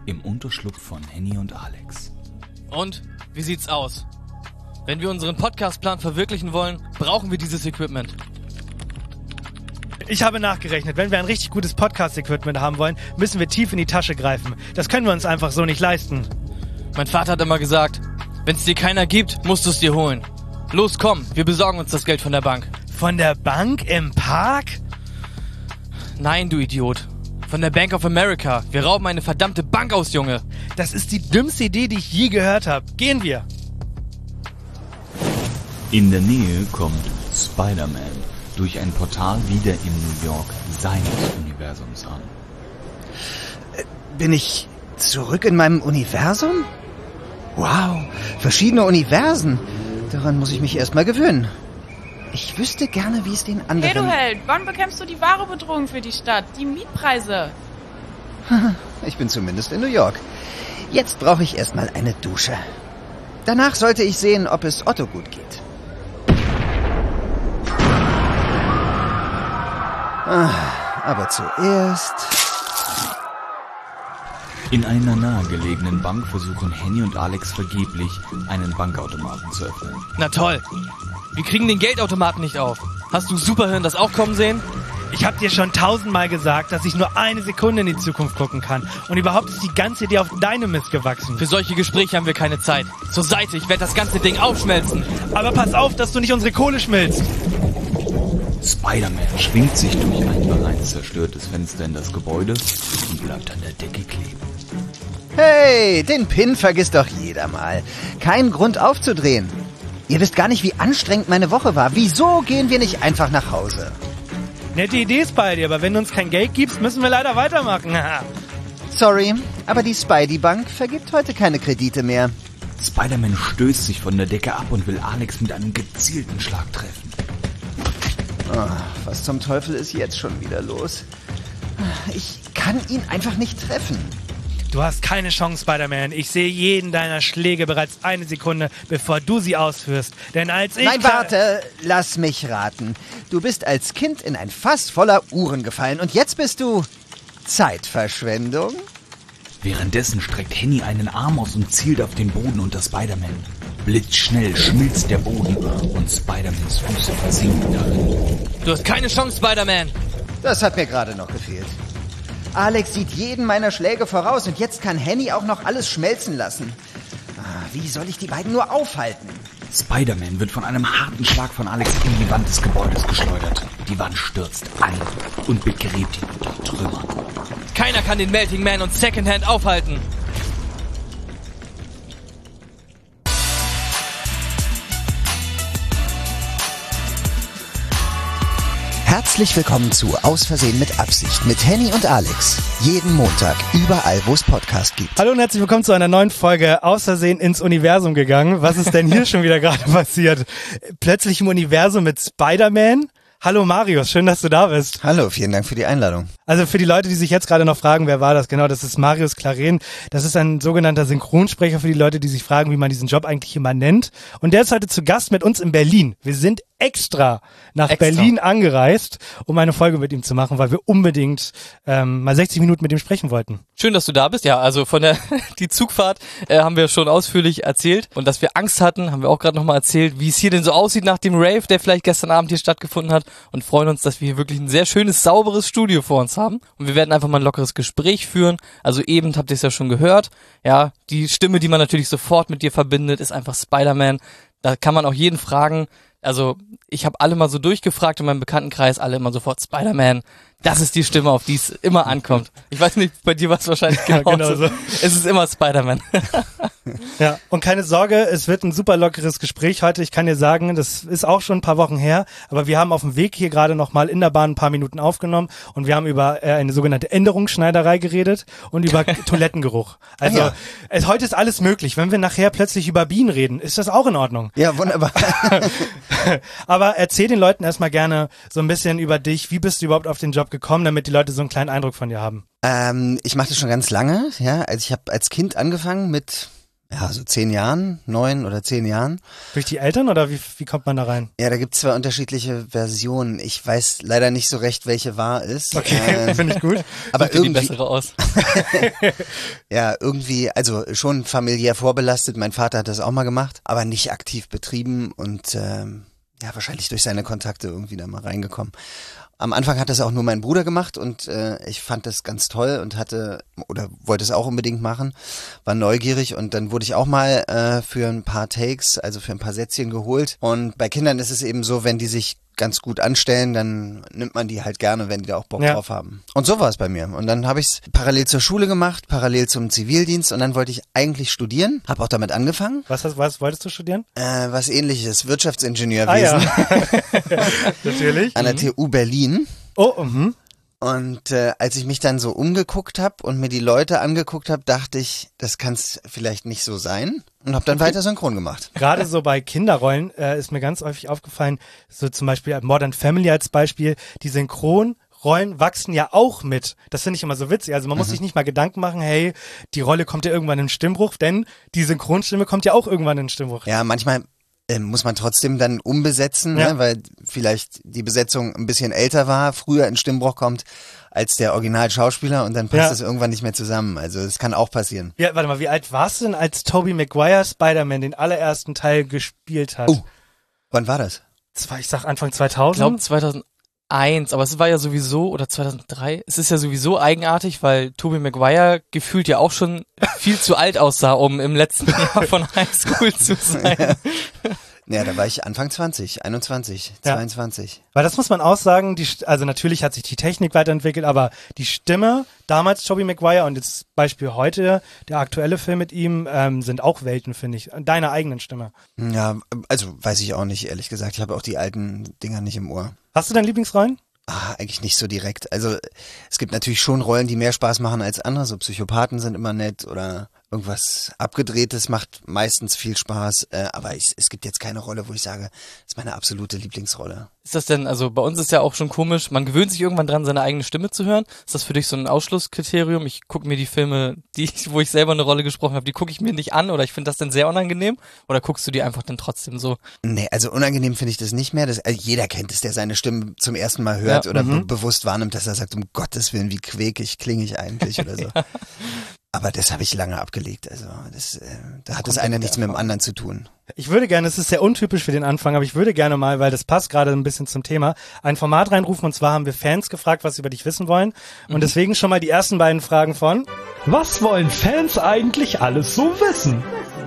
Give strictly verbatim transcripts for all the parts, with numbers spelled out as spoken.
im Unterschlupf von Henny und Alex. Und, wie sieht's aus? Wenn wir unseren Podcast-Plan verwirklichen wollen, brauchen wir dieses Equipment. Ich habe nachgerechnet, wenn wir ein richtig gutes Podcast-Equipment haben wollen, müssen wir tief in die Tasche greifen. Das können wir uns einfach so nicht leisten. Mein Vater hat immer gesagt, wenn's dir keiner gibt, musst du es dir holen. Los, komm, wir besorgen uns das Geld von der Bank. Von der Bank im Park? Nein, du Idiot. Von der Bank of America. Wir rauben eine verdammte Bank aus, Junge. Das ist die dümmste Idee, die ich je gehört habe. Gehen wir. In der Nähe kommt Spider-Man durch ein Portal wieder in New York seines Universums an. Bin ich zurück in meinem Universum? Wow, verschiedene Universen. Daran muss ich mich erstmal gewöhnen. Ich wüsste gerne, wie es den anderen... Hey, du Held, wann bekämpfst du die wahre Bedrohung für die Stadt? Die Mietpreise. Ich bin zumindest in New York. Jetzt brauche ich erstmal eine Dusche. Danach sollte ich sehen, ob es Otto gut geht. Ah, aber zuerst... In einer nahegelegenen Bank versuchen Henny und Alex vergeblich, einen Bankautomaten zu öffnen. Na toll. Wir kriegen den Geldautomaten nicht auf. Hast du Superhirn das auch kommen sehen? Ich habe dir schon tausendmal gesagt, dass ich nur eine Sekunde in die Zukunft gucken kann. Und überhaupt ist die ganze Idee auf deinem Mist gewachsen. Für solche Gespräche haben wir keine Zeit. Zur Seite, ich werde das ganze Ding aufschmelzen. Aber pass auf, dass du nicht unsere Kohle schmilzt. Spider-Man schwingt sich durch ein bereits zerstörtes Fenster in das Gebäude und bleibt an der Decke kleben. Hey, den Pin vergisst doch jeder mal. Kein Grund aufzudrehen. Ihr wisst gar nicht, wie anstrengend meine Woche war. Wieso gehen wir nicht einfach nach Hause? Nette Idee ist bei dir, aber wenn du uns kein Geld gibst, müssen wir leider weitermachen. Sorry, aber die Spidey-Bank vergibt heute keine Kredite mehr. Spider-Man stößt sich von der Decke ab und will Alex mit einem gezielten Schlag treffen. Oh, was zum Teufel ist jetzt schon wieder los? Ich kann ihn einfach nicht treffen. Du hast keine Chance, Spider-Man. Ich sehe jeden deiner Schläge bereits eine Sekunde, bevor du sie ausführst. Denn als ich... Nein, warte, lass mich raten. Du bist als Kind in ein Fass voller Uhren gefallen und jetzt bist du... Zeitverschwendung? Währenddessen streckt Henny einen Arm aus und zielt auf den Boden unter Spider-Man. Blitzschnell schmilzt der Boden und Spider-Mans Füße versinken darin. Du hast keine Chance, Spider-Man. Das hat mir gerade noch gefehlt. Alex sieht jeden meiner Schläge voraus und jetzt kann Henny auch noch alles schmelzen lassen. Ah, wie soll ich die beiden nur aufhalten? Spider-Man wird von einem harten Schlag von Alex in die Wand des Gebäudes geschleudert. Die Wand stürzt ein und begräbt ihn unter Trümmern. Keiner kann den Melting Man und Secondhand aufhalten. Herzlich willkommen zu Aus Versehen mit Absicht mit Henny und Alex. Jeden Montag, überall, wo es Podcast gibt. Hallo und herzlich willkommen zu einer neuen Folge Aus Versehen ins Universum gegangen. Was ist denn hier schon wieder gerade passiert? Plötzlich im Universum mit Spider-Man? Hallo Marius, schön, dass du da bist. Hallo, vielen Dank für die Einladung. Also für die Leute, die sich jetzt gerade noch fragen, wer war das? Genau, das ist Marius Claren. Das ist ein sogenannter Synchronsprecher für die Leute, die sich fragen, wie man diesen Job eigentlich immer nennt. Und der ist heute zu Gast mit uns in Berlin. Wir sind extra nach Extra. Berlin angereist, um eine Folge mit ihm zu machen, weil wir unbedingt ähm, mal sechzig Minuten mit ihm sprechen wollten. Schön, dass du da bist. Ja, also von der die Zugfahrt äh, haben wir schon ausführlich erzählt. Und dass wir Angst hatten, haben wir auch gerade nochmal erzählt, wie es hier denn so aussieht nach dem Rave, der vielleicht gestern Abend hier stattgefunden hat. Und freuen uns, dass wir hier wirklich ein sehr schönes, sauberes Studio vor uns haben. Und wir werden einfach mal ein lockeres Gespräch führen. Also eben habt ihr es ja schon gehört. Ja, die Stimme, die man natürlich sofort mit dir verbindet, ist einfach Spider-Man. Da kann man auch jeden fragen. Also ich habe alle mal so durchgefragt in meinem Bekanntenkreis, alle immer sofort Spider-Man. Das ist die Stimme, auf die es immer ankommt. Ich weiß nicht, bei dir war es wahrscheinlich Ja, genauso. genau so. Es ist immer Spider-Man. Ja, und keine Sorge, es wird ein super lockeres Gespräch heute. Ich kann dir sagen, das ist auch schon ein paar Wochen her, aber wir haben auf dem Weg hier gerade nochmal in der Bahn ein paar Minuten aufgenommen und wir haben über äh, eine sogenannte Änderungsschneiderei geredet und über Toilettengeruch. Also Ja. es, heute ist alles möglich. Wenn wir nachher plötzlich über Bienen reden, ist das auch in Ordnung. Ja, wunderbar. Aber erzähl den Leuten erstmal gerne so ein bisschen über dich. Wie bist du überhaupt auf den Job gekommen, damit die Leute so einen kleinen Eindruck von dir haben? ähm, ich mache das schon ganz lange. Ja, also ich habe als Kind angefangen mit ja, so zehn Jahren, neun oder zehn Jahren. Durch die Eltern oder wie, wie kommt man da rein? Ja, da gibt's zwei unterschiedliche Versionen. Ich weiß leider nicht so recht, welche wahr ist. Okay, äh, finde ich gut. aber Such dir die irgendwie, bessere aus. ja, irgendwie, also schon familiär vorbelastet. Mein Vater hat das auch mal gemacht, aber nicht aktiv betrieben und ähm, ja, wahrscheinlich durch seine Kontakte irgendwie da mal reingekommen. Am Anfang hat das auch nur mein Bruder gemacht und äh, ich fand das ganz toll und hatte oder wollte es auch unbedingt machen, war neugierig und dann wurde ich auch mal äh, für ein paar Takes, also für ein paar Sätzchen geholt. Und bei Kindern ist es eben so, wenn die sich ganz gut anstellen, dann nimmt man die halt gerne, wenn die da auch Bock Ja. drauf haben. Und so war es bei mir. Und dann habe ich es parallel zur Schule gemacht, parallel zum Zivildienst und dann wollte ich eigentlich studieren, habe auch damit angefangen. Was, hast, was wolltest du studieren? Äh, was ähnliches, Wirtschaftsingenieurwesen Ah ja, natürlich. an der T U Berlin. Oh, mhm. Und äh, als ich mich dann so umgeguckt habe und mir die Leute angeguckt habe, dachte ich, das kann es vielleicht nicht so sein und habe dann weiter synchron gemacht. Gerade so bei Kinderrollen äh, ist mir ganz häufig aufgefallen, so zum Beispiel Modern Family als Beispiel, die Synchronrollen wachsen ja auch mit. Das finde ich immer so witzig. Also man muss Mhm. sich nicht mal Gedanken machen, hey, die Rolle kommt ja irgendwann in den Stimmbruch, denn die Synchronstimme kommt ja auch irgendwann in den Stimmbruch. Ja, manchmal ähm, muss man trotzdem dann umbesetzen, Ja. ne, weil vielleicht die Besetzung ein bisschen älter war, früher in Stimmbruch kommt als der Originalschauspieler und dann passt Ja. es irgendwann nicht mehr zusammen. Also das kann auch passieren. Ja, warte mal, wie alt warst du denn, als Tobey Maguire Spider-Man den allerersten Teil gespielt hat? Oh. Wann war das? Zwei, ich sag Anfang Ich glaube zweitausend. zweitausendeins, aber es war ja sowieso, oder zweitausenddrei, es ist ja sowieso eigenartig, weil Tobey Maguire gefühlt ja auch schon viel zu alt aussah, um im letzten Jahr von Highschool zu sein. Ja, da war ich Anfang zwanzig, einundzwanzig, Ja. zweiundzwanzig. Weil das muss man auch sagen, die, St- also natürlich hat sich die Technik weiterentwickelt, aber die Stimme, damals Tobey Maguire und jetzt Beispiel heute, der aktuelle Film mit ihm, ähm, sind auch Welten, finde ich. Deine eigenen Stimme. Ja, also weiß ich auch nicht, ehrlich gesagt. Ich habe auch die alten Dinger nicht im Ohr. Hast du deine Lieblingsrollen? Ah, eigentlich nicht so direkt. Also es gibt natürlich schon Rollen, die mehr Spaß machen als andere. So Psychopathen sind immer nett oder irgendwas Abgedrehtes macht meistens viel Spaß. Äh, aber ich, es gibt jetzt keine Rolle, wo ich sage, das ist meine absolute Lieblingsrolle. Ist das denn, also bei uns ist ja auch schon komisch, man gewöhnt sich irgendwann dran, seine eigene Stimme zu hören. Ist das für dich so ein Ausschlusskriterium? Ich gucke mir die Filme, die ich, wo ich selber eine Rolle gesprochen habe, die gucke ich mir nicht an oder ich finde das dann sehr unangenehm? Oder guckst du die einfach dann trotzdem so? Nee, also unangenehm finde ich das nicht mehr. Das, also jeder kennt es, der seine Stimme zum ersten Mal hört Ja, oder mhm. be bewusst wahrnimmt, dass er sagt, um Gottes Willen, wie quäkig klinge ich eigentlich oder so. Aber das habe ich lange abgelegt. Also das, äh, da hat das Kommt ja eine mit nichts der mit dem anderen zu tun. Ich würde gerne, es ist sehr untypisch für den Anfang, aber ich würde gerne mal, weil das passt gerade ein bisschen zum Thema, ein Format reinrufen und zwar haben wir Fans gefragt, was sie über dich wissen wollen und deswegen schon mal die ersten beiden Fragen von Was wollen Fans eigentlich alles so wissen?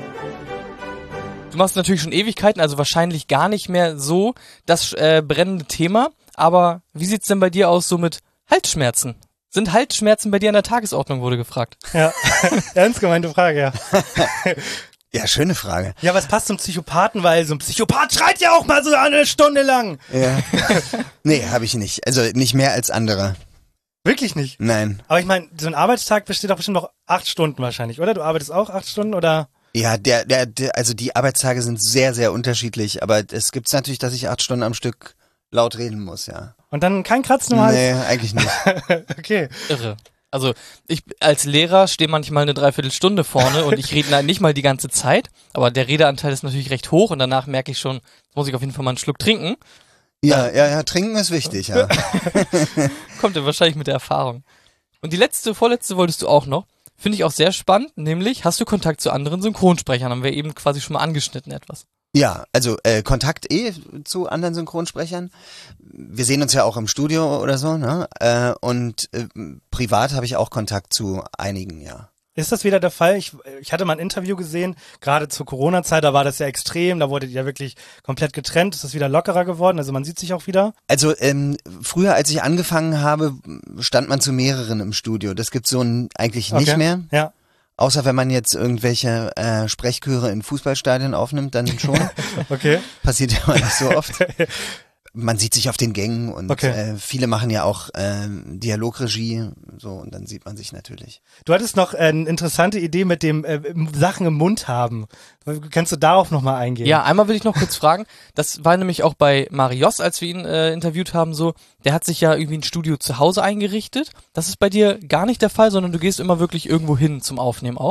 Du machst natürlich schon Ewigkeiten, also wahrscheinlich gar nicht mehr so das äh, brennende Thema. Aber wie sieht's denn bei dir aus so mit Halsschmerzen? Sind Halsschmerzen bei dir an der Tagesordnung, wurde gefragt. ja, ernst gemeinte Frage, ja. Ja, schöne Frage. Ja, was passt zum Psychopathen, weil so ein Psychopath schreit ja auch mal so eine Stunde lang. Ja. Nee, habe ich nicht. Also nicht mehr als andere. Wirklich nicht. Nein. Aber ich meine, so ein Arbeitstag besteht doch bestimmt noch acht Stunden wahrscheinlich, oder? Du arbeitest auch acht Stunden oder? Ja, der, der, der, also die Arbeitstage sind sehr, sehr unterschiedlich, aber es gibt's natürlich, dass ich acht Stunden am Stück laut reden muss, ja. Und dann kein Kratzen im Hals? Nee, eigentlich nicht. Okay. Irre. Also ich als Lehrer stehe manchmal eine Dreiviertelstunde vorne und ich rede nicht mal die ganze Zeit, aber der Redeanteil ist natürlich recht hoch und danach merke ich schon, jetzt muss ich auf jeden Fall mal einen Schluck trinken. Ja, ja, ja, trinken ist wichtig, ja. Kommt ja wahrscheinlich mit der Erfahrung. Und die letzte, vorletzte wolltest du auch noch. Finde ich auch sehr spannend, nämlich hast du Kontakt zu anderen Synchronsprechern? Haben wir eben quasi schon mal angeschnitten etwas. Ja, also äh, Kontakt eh zu anderen Synchronsprechern. Wir sehen uns ja auch im Studio oder so, ne? Äh, und äh, privat habe ich auch Kontakt zu einigen, ja. Ist das wieder der Fall? Ich, ich hatte mal ein Interview gesehen, gerade zur Corona-Zeit, da war das ja extrem, da wurde ja wirklich komplett getrennt, ist das wieder lockerer geworden, also man sieht sich auch wieder? Also ähm, früher, als ich angefangen habe, stand man zu mehreren im Studio. Das gibt's so n- eigentlich nicht Okay. mehr. Ja. Außer wenn man jetzt irgendwelche äh, Sprechchöre in Fußballstadien aufnimmt, dann schon. Okay. Passiert ja mal nicht so oft. Man sieht sich auf den Gängen und Okay. äh, viele machen ja auch äh, Dialogregie, so, und dann sieht man sich natürlich. Du hattest noch äh, eine interessante Idee mit dem äh, Sachen im Mund haben. Kannst du darauf nochmal eingehen? Ja, einmal will ich noch kurz fragen, das war nämlich auch bei Marios, als wir ihn äh, interviewt haben, so, der hat sich ja irgendwie ein Studio zu Hause eingerichtet. Das ist bei dir gar nicht der Fall, sondern du gehst immer wirklich irgendwo hin zum Aufnehmen auch? Ja,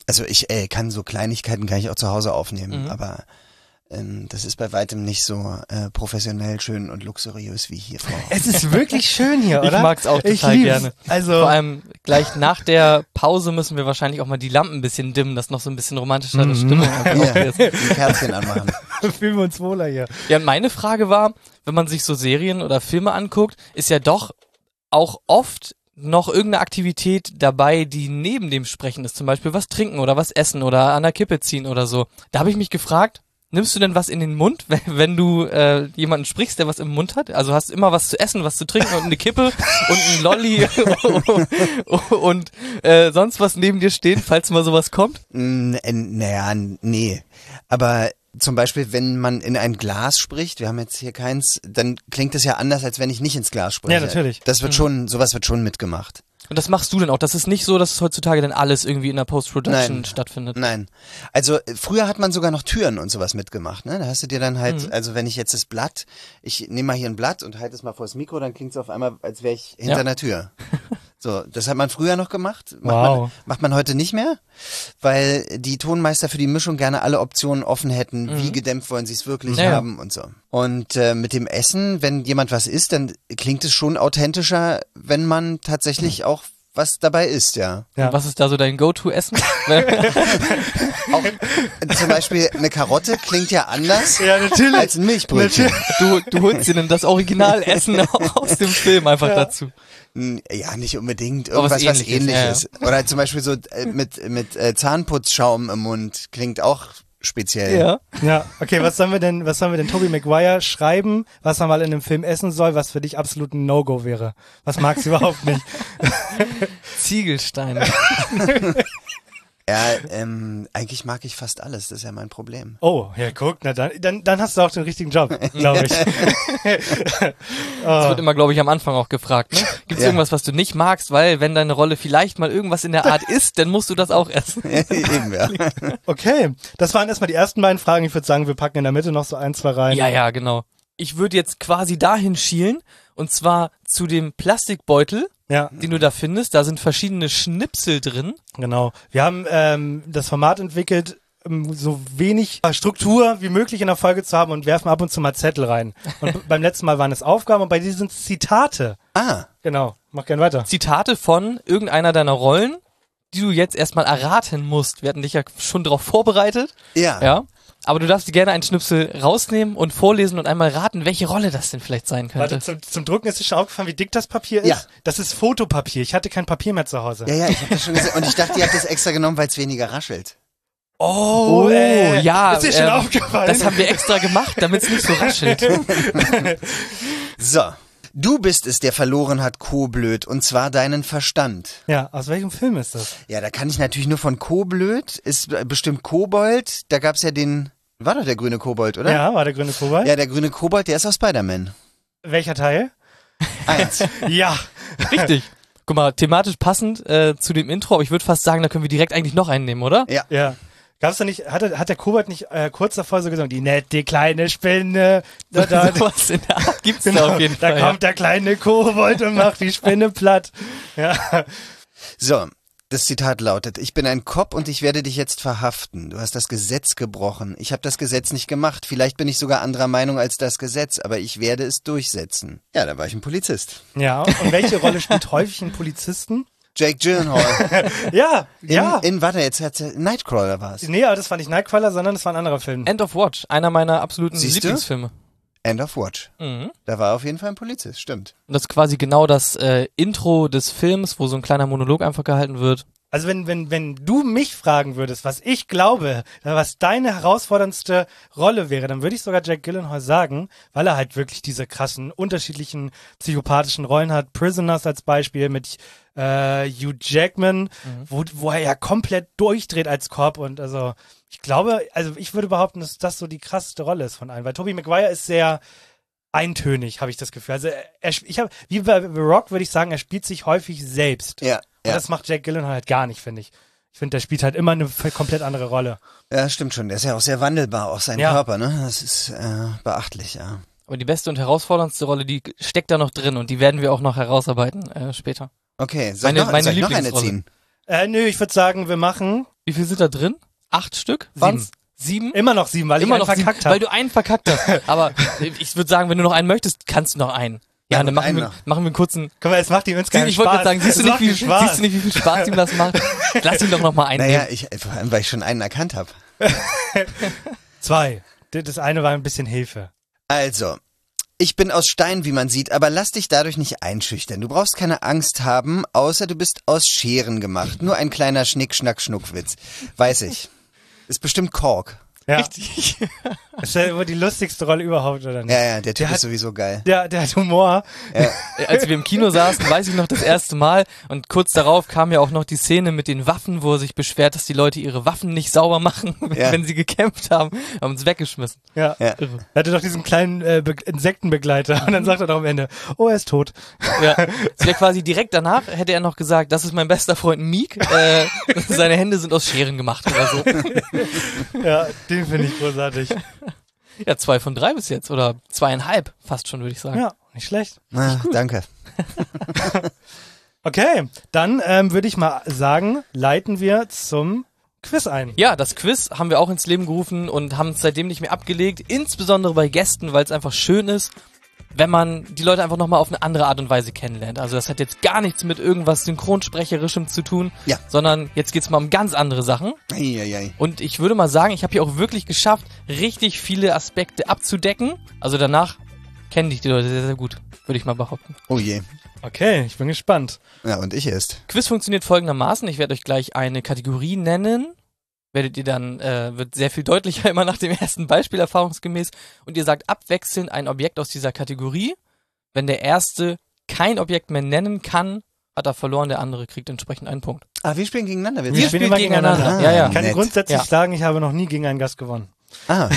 Also ich äh, kann so Kleinigkeiten kann ich auch zu Hause aufnehmen, Mhm. aber ähm, das ist bei weitem nicht so äh, professionell schön und luxuriös wie hier vor. Es ist wirklich schön hier, Ich oder? mag's auch Ich total lieb's. gerne. Also, Vor allem gleich nach der Pause müssen wir wahrscheinlich auch mal die Lampen ein bisschen dimmen, dass noch so ein bisschen romantischere Mhm. Stimmung einfach Ja, aufgeht. die Kerzchen anmachen. fühlen wir uns wohler hier. Ja, und meine Frage war, wenn man sich so Serien oder Filme anguckt, ist ja doch auch oft noch irgendeine Aktivität dabei, die neben dem Sprechen ist. Zum Beispiel was trinken oder was essen oder an der Kippe ziehen oder so. Da habe ich mich gefragt, nimmst du denn was in den Mund, wenn, wenn du äh, jemanden sprichst, der was im Mund hat? Also hast du immer was zu essen, was zu trinken und eine Kippe und ein Lolli und äh, sonst was neben dir stehen, falls mal sowas kommt? N- äh, Naja, nee. Aber zum Beispiel, wenn man in ein Glas spricht, wir haben jetzt hier keins, dann klingt es ja anders, als wenn ich nicht ins Glas spreche. Ja, natürlich. Das wird schon, sowas wird schon mitgemacht. Und das machst du denn auch? Das ist nicht so, dass es heutzutage dann alles irgendwie in der Post-Production Nein. stattfindet. Nein. Also äh, früher hat man sogar noch Türen und sowas mitgemacht, ne? Da hast du dir dann halt, Mhm. also wenn ich jetzt das Blatt, ich nehme mal hier ein Blatt und halte es mal vor das Mikro, dann klingt es auf einmal, als wäre ich hinter Ja. einer Tür. So, das hat man früher noch gemacht. Macht, Wow. man, macht man heute nicht mehr, weil die Tonmeister für die Mischung gerne alle Optionen offen hätten. Mhm. Wie gedämpft wollen sie es wirklich Ja, ja. haben und so. Und äh, mit dem Essen, wenn jemand was isst, dann klingt es schon authentischer, wenn man tatsächlich auch was dabei isst, ja. Ja. Und was ist da so dein Go-To-Essen? Zum Beispiel eine Karotte klingt ja anders Ja, natürlich. als ein Milchbrötchen. du, du holst dir denn das Originalessen auch aus dem Film einfach Ja. dazu. N- Ja, nicht unbedingt. Aber was Irgendwas, was Ähnliches, ähnliches. Oder zum Beispiel so äh, mit, mit äh, Zahnputzschaum im Mund klingt auch speziell. Ja. Ja, okay, was sollen wir denn, was sollen wir denn Tobey Maguire schreiben, was er mal in einem Film essen soll, was für dich absolut ein No-Go wäre? Was magst du überhaupt nicht? Ziegelsteine. Ja, ähm, eigentlich mag ich fast alles, das ist ja mein Problem. Oh, ja, guck, na dann, dann, dann hast du auch den richtigen Job, glaube ich. Das wird immer, glaube ich, am Anfang auch gefragt. Ne? Gibt es Ja. irgendwas, was du nicht magst? Weil wenn deine Rolle vielleicht mal irgendwas in der Art ist, dann musst du das auch essen. Eben, ja. Okay, das waren erstmal die ersten beiden Fragen. Ich würde sagen, wir packen in der Mitte noch so ein, zwei rein. Ja, ja, genau. Ich würde jetzt quasi dahin schielen, und zwar zu dem Plastikbeutel, Ja, den du da findest. Da sind verschiedene Schnipsel drin. genau. Wir haben ähm, das Format entwickelt, um so wenig Struktur wie möglich in der Folge zu haben und werfen ab und zu mal Zettel rein. Und b- beim letzten Mal waren es Aufgaben und bei dir sind es Zitate. Ah, Genau, mach gern weiter. Zitate von irgendeiner deiner Rollen, die du jetzt erstmal erraten musst. Wir hatten dich ja schon darauf vorbereitet. ja. Ja. Aber du darfst dir gerne einen Schnipsel rausnehmen und vorlesen und einmal raten, welche Rolle das denn vielleicht sein könnte. Warte, zum, zum Drucken ist dir schon aufgefallen, wie dick das Papier ist? Ja. Das ist Fotopapier. Ich hatte kein Papier mehr zu Hause. Ja, ja, ich habe das schon gesehen. Und ich dachte, ihr habt das extra genommen, weil es weniger raschelt. Oh, Oh, äh, ja, Ist dir schon ähm, aufgefallen? Das haben wir extra gemacht, damit es nicht so raschelt. So. Du bist es, der verloren hat, Koblöd, und zwar deinen Verstand. Ja, aus welchem Film ist das? Ja, da kann ich natürlich nur von Koblöd, ist bestimmt Kobold. Da gab's ja den, war doch der grüne Kobold, oder? Ja, war der grüne Kobold. Ja, der grüne Kobold, der ist aus Spider-Man. Welcher Teil? Eins. Ja. Richtig. Guck mal, thematisch passend äh, zu dem Intro, aber ich würde fast sagen, da können wir direkt eigentlich noch einen nehmen, oder? Ja. Ja. Gab's da nicht, hat, er- hat der Kobold nicht äh, kurz davor so gesungen, die nette kleine Spinne, da, da, Sowas in der Art gibt's genau, da auf jeden da Fall. kommt der kleine Kobold und macht die Spinne platt. Ja. So, das Zitat lautet, ich bin ein Cop und ich werde dich jetzt verhaften. Du hast das Gesetz gebrochen. Ich habe das Gesetz nicht gemacht. Vielleicht bin ich sogar anderer Meinung als das Gesetz, aber ich werde es durchsetzen. Ja, da war ich ein Polizist. Ja, und welche Rolle spielt häufig ein Polizisten? Jake Gyllenhaal. Ja, In, ja. in warte, jetzt hat Nightcrawler war es. Nee, aber das war nicht Nightcrawler, sondern das war ein anderer Film. End of Watch, einer meiner absoluten Siehst du? Lieblingsfilme. End of Watch. Mhm. Da war auf jeden Fall ein Polizist, stimmt. Und das ist quasi genau das äh, Intro des Films, wo so ein kleiner Monolog einfach gehalten wird. Also wenn, wenn, wenn du mich fragen würdest, was ich glaube, was deine herausforderndste Rolle wäre, dann würde ich sogar Jack Gyllenhaal sagen, weil er halt wirklich diese krassen, unterschiedlichen psychopathischen Rollen hat. Prisoners als Beispiel mit äh, Hugh Jackman, wo, wo er ja komplett durchdreht als Cop und also ich glaube, also ich würde behaupten, dass das so die krasseste Rolle ist von allen, weil Tobey Maguire ist sehr eintönig, habe ich das Gefühl. Also er, ich habe, wie bei The Rock würde ich sagen, er spielt sich häufig selbst. Ja, Und ja. das macht Jack Gyllenhaal halt gar nicht, finde ich. Ich finde, der spielt halt immer eine f- komplett andere Rolle. Ja, stimmt schon. Der ist ja auch sehr wandelbar, auch sein Ja. Körper, ne? Das ist äh, beachtlich, ja. Aber die beste und herausforderndste Rolle, die steckt da noch drin und die werden wir auch noch herausarbeiten äh, später. Okay, soll Meine- ich noch, meine soll ich noch eine Lieblingsrolle. ziehen? Äh, nö, ich würde sagen, wir machen Wie viel sind da drin? Acht Stück? Waren's? Sieben? Immer noch sieben, weil Immer ich noch einen sieben, verkackt habe. weil du einen verkackt hast. Aber ich würde sagen, wenn du noch einen möchtest, kannst du noch einen. Ja, Ja, dann noch machen einen wir, noch. machen wir einen kurzen... Guck mal, es macht ihm insgeheim Ich wollte Spaß. gerade sagen, siehst du, Es nicht, macht wie, ihm Spaß. siehst du nicht, wie viel Spaß ihm das macht? Lass ihn doch noch mal einnehmen. Naja, ich, vor allem, weil ich schon einen erkannt habe. Zwei. Das eine war ein bisschen Hilfe. Also, ich bin aus Stein, wie man sieht, aber lass dich dadurch nicht einschüchtern. Du brauchst keine Angst haben, außer du bist aus Scheren gemacht. Nur ein kleiner Schnick-Schnack-Schnuckwitz. Weiß ich. Ist bestimmt Kork. Ja. Richtig. Das ist ja wohl die lustigste Rolle überhaupt, oder nicht? Ja, ja, der Typ Der ist hat- sowieso geil. Der, der hat Humor. Als wir im Kino saßen, weiß ich noch das erste Mal und kurz darauf kam ja auch noch die Szene mit den Waffen, wo er sich beschwert, dass die Leute ihre Waffen nicht sauber machen, Ja. wenn sie gekämppt haben, haben uns weggeschmissen. Ja. Ja. Er hatte doch diesen kleinen äh, Be Insektenbegleiter und dann sagt er doch am Ende, oh, er ist tot. Ja, es wäre quasi direkt danach, hätte er noch gesagt, das ist mein bester Freund Meek, äh, seine Hände sind aus Scheren gemacht oder so. Ja, den finde ich großartig. Ja, zwei von drei bis jetzt oder zweieinhalb fast schon, würde ich sagen. Ja, nicht schlecht. Ah, danke. Okay, dann ähm, würde ich mal sagen, leiten wir zum Quiz ein. Ja, das Quiz haben wir auch ins Leben gerufen und haben es seitdem nicht mehr abgelegt, insbesondere bei Gästen, weil es einfach schön ist, wenn man die Leute einfach nochmal auf eine andere Art und Weise kennenlernt. Also das hat jetzt gar nichts mit irgendwas Synchronsprecherischem zu tun, Ja. sondern jetzt geht's mal um ganz andere Sachen. Eieiei. Und ich würde mal sagen, ich habe hier auch wirklich geschafft, richtig viele Aspekte abzudecken. Also danach kennen dich die Leute sehr, sehr gut, würde ich mal behaupten. Oh je. Okay, ich bin gespannt. Ja, und ich erst. Quiz funktioniert folgendermaßen. Ich werde euch gleich eine Kategorie nennen. Werdet ihr dann, äh, wird sehr viel deutlicher immer nach dem ersten Beispiel erfahrungsgemäß. Und ihr sagt abwechselnd ein Objekt aus dieser Kategorie. Wenn der Erste kein Objekt mehr nennen kann, hat er verloren, der andere kriegt entsprechend einen Punkt. Ah, wir spielen gegeneinander. Wir Wir spielen spielt immer gegeneinander. Ah, Ja, ja. Ich kann nett. grundsätzlich Ja. sagen, ich habe noch nie gegen einen Gast gewonnen. Ah.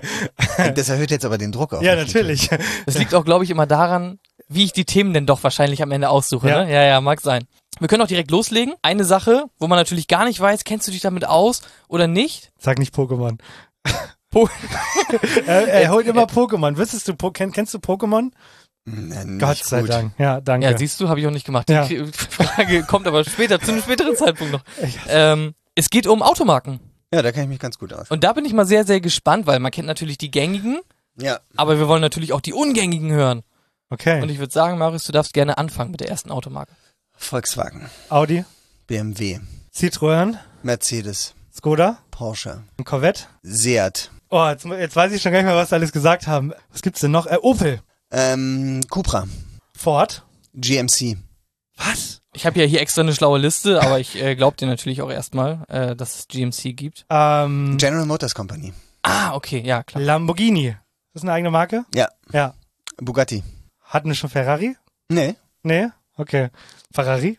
Das erhöht jetzt aber den Druck auf. Ja, mich natürlich. Das liegt auch, glaube ich, immer daran, wie ich die Themen denn doch wahrscheinlich am Ende aussuche. Ja. Ne? Ja, ja, mag sein. Wir können auch direkt loslegen. Eine Sache, wo man natürlich gar nicht weiß, kennst du dich damit aus oder nicht? Sag nicht Pokémon. Po er, er holt immer Pokémon. Wüsstest du, po kenn, kennst du Pokémon? Na, nicht Gott sei gut. Dank. Ja, danke. Ja, siehst du, habe ich auch nicht gemacht. Die Ja. Krie- Frage kommt aber später, zu einem späteren Zeitpunkt noch. Ähm, es geht um Automarken. Ja, da kenne ich mich ganz gut aus. Und da bin ich mal sehr, sehr gespannt, weil man kennt natürlich die gängigen, Ja. aber wir wollen natürlich auch die ungängigen hören. Okay. Und ich würde sagen, Marius, du darfst gerne anfangen mit der ersten Automarke. Volkswagen, Audi, B M W, Citroën, Mercedes, Skoda, Porsche, ein Corvette. Seat, Oh, jetzt, jetzt weiß ich schon gar nicht mehr, was wir alles gesagt haben. Was gibt's denn noch? Äh, Opel, ähm, Cupra, Ford. G M C. Was? Ich habe ja hier extra eine schlaue Liste, aber ich äh, glaube dir natürlich auch erstmal, äh, dass es G M C gibt. Ähm, General Motors Company. Ah, okay, ja, klar. Lamborghini. Ist das eine eigene Marke? Ja. Ja. Bugatti. Hatten wir schon Ferrari? Nee. Nee? Okay. Ferrari?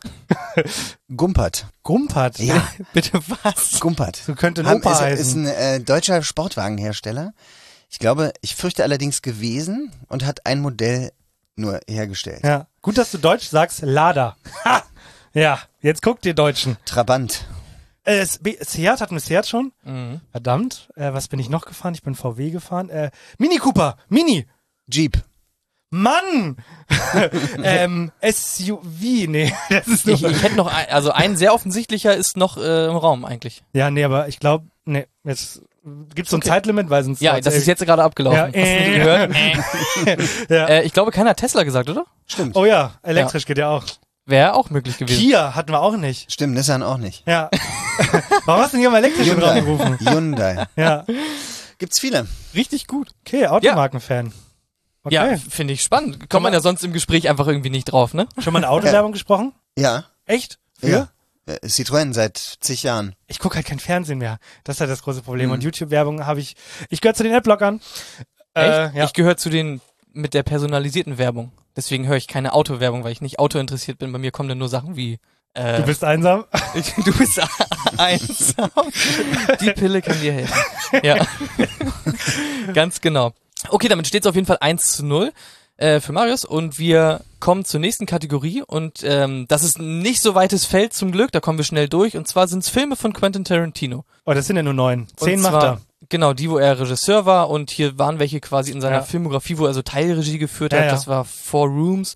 Gumpert. Gumpert. Ja, Bitte was? Gumpert. So könnte ein Haben, Opa ist, heißen. ist ein äh, deutscher Sportwagenhersteller. Ich glaube, ich fürchte allerdings gewesen und hat ein Modell nur hergestellt. Ja. Gut, dass du Deutsch sagst. Lada. Ha! Ja, jetzt guckt ihr Deutschen. Trabant. Äh, S- B- Seat, hatten wir Seat schon? Mhm. Verdammt. Äh, was bin ich noch gefahren? Ich bin V W gefahren. Äh, Mini Cooper. Mini. Jeep. Mann! ähm, S U V. Nee, das ist nur... Ich, ich hätte noch ein, also ein sehr offensichtlicher ist noch äh, im Raum eigentlich. Ja, nee, aber ich glaube, nee, jetzt gibt's so ein Okay. Zeitlimit, weil sonst... Ja, das ist jetzt gerade abgelaufen. Ja, Hast du nicht gehört? Ja. Äh, ich glaube, keiner hat Tesla gesagt, oder? Stimmt. Oh ja, elektrisch geht ja auch. Wäre auch möglich gewesen. Kia hatten wir auch nicht. Stimmt, Nissan auch nicht. Ja. Warum hast du denn hier mal elektrisch in den Raum gerufen? Hyundai. Ja. Gibt's viele. Richtig gut. Okay, Automarkenfan. Okay. Ja, finde ich spannend. Kommt man ja sonst im Gespräch einfach irgendwie nicht drauf, ne? Schon mal eine Autowerbung gesprochen? Ja. Echt? Für? Ja. Äh, Citroën seit zig Jahren. Ich gucke halt kein Fernsehen mehr. Das ist halt das große Problem. Mhm. Und YouTube-Werbung habe ich... Ich gehöre zu den Adblockern. Äh, Echt? ja. Ich gehöre zu den mit der personalisierten Werbung. Deswegen höre ich keine Autowerbung, weil ich nicht Auto interessiert bin. Bei mir kommen dann nur Sachen wie äh, Du bist einsam? du bist einsam. Die Pille kann dir helfen. Ja. Ganz genau. Okay, damit steht es auf jeden Fall eins zu null äh, für Marius und wir kommen zur nächsten Kategorie und ähm, das ist ein nicht so weites Feld zum Glück, da kommen wir schnell durch und zwar sind es Filme von Quentin Tarantino. Oh, das sind ja nur neun. Zehn und macht zwar, er. Genau, die, wo er Regisseur war und hier waren welche quasi in seiner Ja. Filmografie, wo er so Teilregie geführt Ja, hat, ja. das war Four Rooms,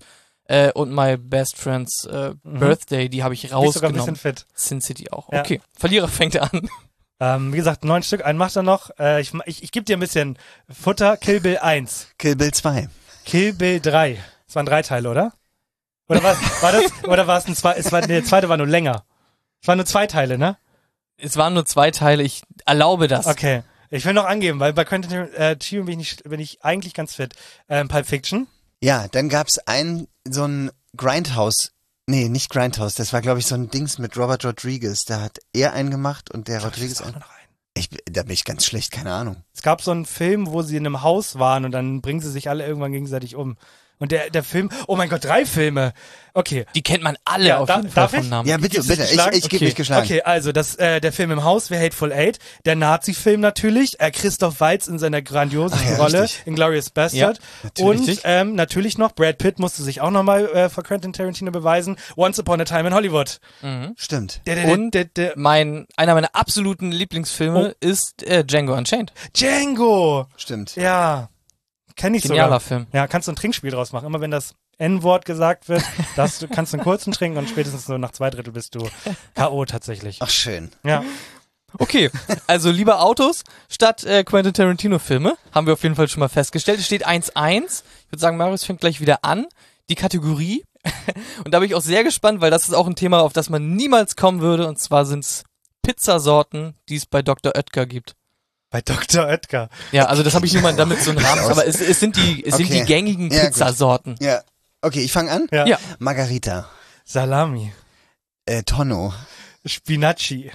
Äh, und My Best Friend's äh, Mhm. Birthday, die habe ich Bist sogar ein bisschen rausgenommen. fit. Sin City auch. Ja. Okay, Verlierer fängt an. Ähm, wie gesagt, neun Stück, einen macht er noch. Äh, ich ich, ich gebe dir ein bisschen Futter. Kill Bill eins. Kill Bill zwei. Kill Bill drei. Das waren drei Teile, oder? Oder war, war das, oder war es ein zwei, es war, der zweite war nur länger. Es waren nur zwei Teile, ne? Es waren nur zwei Teile, ich erlaube das. Okay. Ich will noch angeben, weil bei Quentin Tarantino bin ich, nicht, bin ich eigentlich ganz fit. Ähm, Pulp Fiction. Ja, dann gab's einen, so ein Grindhouse. Nee, nicht Grindhouse. Das war, glaube ich, so ein Dings mit Robert Rodriguez. Da hat er einen gemacht und der Rodriguez auch einen. noch einen. Ich, da bin ich ganz schlecht, keine Ahnung. Es gab so einen Film, wo sie in einem Haus waren und dann bringen sie sich alle irgendwann gegenseitig um. Und der, der Film, oh mein Gott, drei Filme. Okay. Die kennt man alle Ja, auf da- jeden Fall darf vom ich? Namen. Ja, bitte, Gibt's dich bitte. Ich, geschlagen? ich gebe Okay. mich geschlagen. Okay, also das, äh, der Film im Haus, wer Hateful Eight, der Nazi-Film natürlich, äh, Christoph Waltz in seiner grandiosen Ach ja, Rolle richtig. in Glorious Bastard. natürlich. Und ähm, natürlich noch, Brad Pitt musste sich auch nochmal äh, vor Quentin Tarantino beweisen, Once Upon a Time in Hollywood. Stimmt. Der, der, Und der, der, der, mein, einer meiner absoluten Lieblingsfilme Oh. ist äh, Django Unchained. Django! Stimmt. Ja, kenn ich Genialer sogar. Film. Ja, kannst du ein Trinkspiel draus machen. Immer wenn das N-Wort gesagt wird, darfst du, kannst du einen kurzen trinken und spätestens so nach zwei Drittel bist du K O tatsächlich. Ach, schön. Ja. Okay, also lieber Autos statt äh, Quentin Tarantino Filme, haben wir auf jeden Fall schon mal festgestellt. Es steht eins eins. Ich würde sagen, Marius fängt gleich wieder an. Die Kategorie. Und da bin ich auch sehr gespannt, weil das ist auch ein Thema, auf das man niemals kommen würde. Und zwar sind es Pizzasorten, die es bei Doktor Oetker gibt. Bei Doktor Oetker. Ja, also das habe ich nur mal damit so einen Rahmen. Aber es, es sind die, es sind Okay. die gängigen Ja, gut. Pizzasorten. Ja. Okay, ich fange an. Ja. Ja. Margarita. Salami. Äh, Tonno. Spinacci.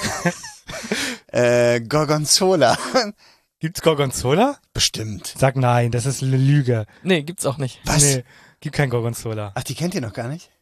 Äh, Gorgonzola. Gibt's Gorgonzola? Bestimmt. Sag nein, das ist eine Lüge. Nee, gibt's auch nicht. Was? Nee, gibt kein Gorgonzola. Ach, die kennt ihr noch gar nicht?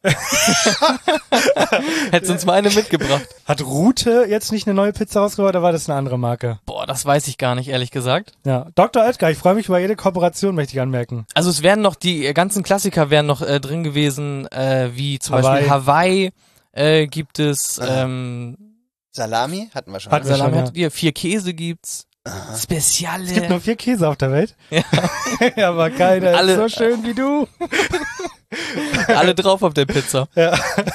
Hättest uns mal eine mitgebracht. Hat Rute jetzt nicht eine neue Pizza rausgebracht oder war das eine andere Marke? Boah, das weiß ich gar nicht, ehrlich gesagt. Ja, Doktor Oetker, ich freue mich über jede Kooperation, möchte ich anmerken. Also es wären noch, die äh, ganzen Klassiker wären noch äh, drin gewesen, äh, wie zum Hawaii. Beispiel Hawaii äh, gibt es, Aha. ähm, Salami hatten wir schon. Hatten wir Salami schon, hattet ihr, vier Käse gibt's, Speziale. Es gibt nur vier Käse auf der Welt. Ja. Aber keiner Alle- ist so schön wie du. Alle drauf auf der Pizza. Ja.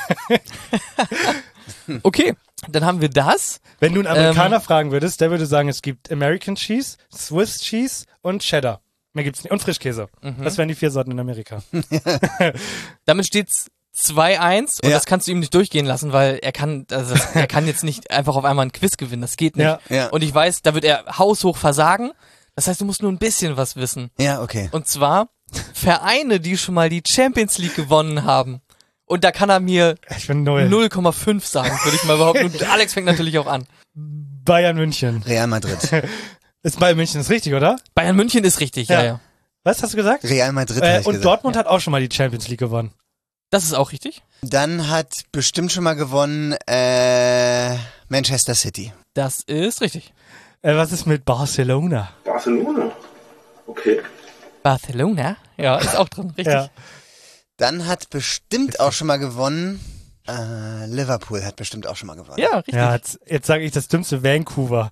Okay, dann haben wir das. Wenn du einen Amerikaner Ähm, fragen würdest, der würde sagen, es gibt American Cheese, Swiss Cheese und Cheddar. Mehr gibt's nicht. Und Frischkäse. Mhm. Das wären die vier Sorten in Amerika. Damit steht's zwei eins und Ja. das kannst du ihm nicht durchgehen lassen, weil er kann, also das, er kann jetzt nicht einfach auf einmal ein Quiz gewinnen, das geht nicht. Ja. Ja. Und ich weiß, da wird er haushoch versagen. Das heißt, du musst nur ein bisschen was wissen. Ja, okay. Und zwar Vereine, die schon mal die Champions League gewonnen haben. Und da kann er mir Ich bin null. null Komma fünf sagen, würde ich mal behaupten. Und Alex fängt natürlich auch an. Bayern München. Real Madrid. Ist Bayern München, ist richtig, oder? Bayern München ist richtig, ja, Ja. ja. Was hast du gesagt? Real Madrid Äh, hab ich und gesagt. Dortmund hat auch schon mal die Champions League gewonnen. Das ist auch richtig. Dann hat bestimmt schon mal gewonnen äh, Manchester City. Das ist richtig. Äh, was ist mit Barcelona? Barcelona. Okay. Barcelona? Ja, ist auch drin, richtig. Ja. Dann hat bestimmt auch schon mal gewonnen äh, Liverpool hat bestimmt auch schon mal gewonnen. Ja, richtig. Ja, jetzt, jetzt sage ich das dümmste Vancouver.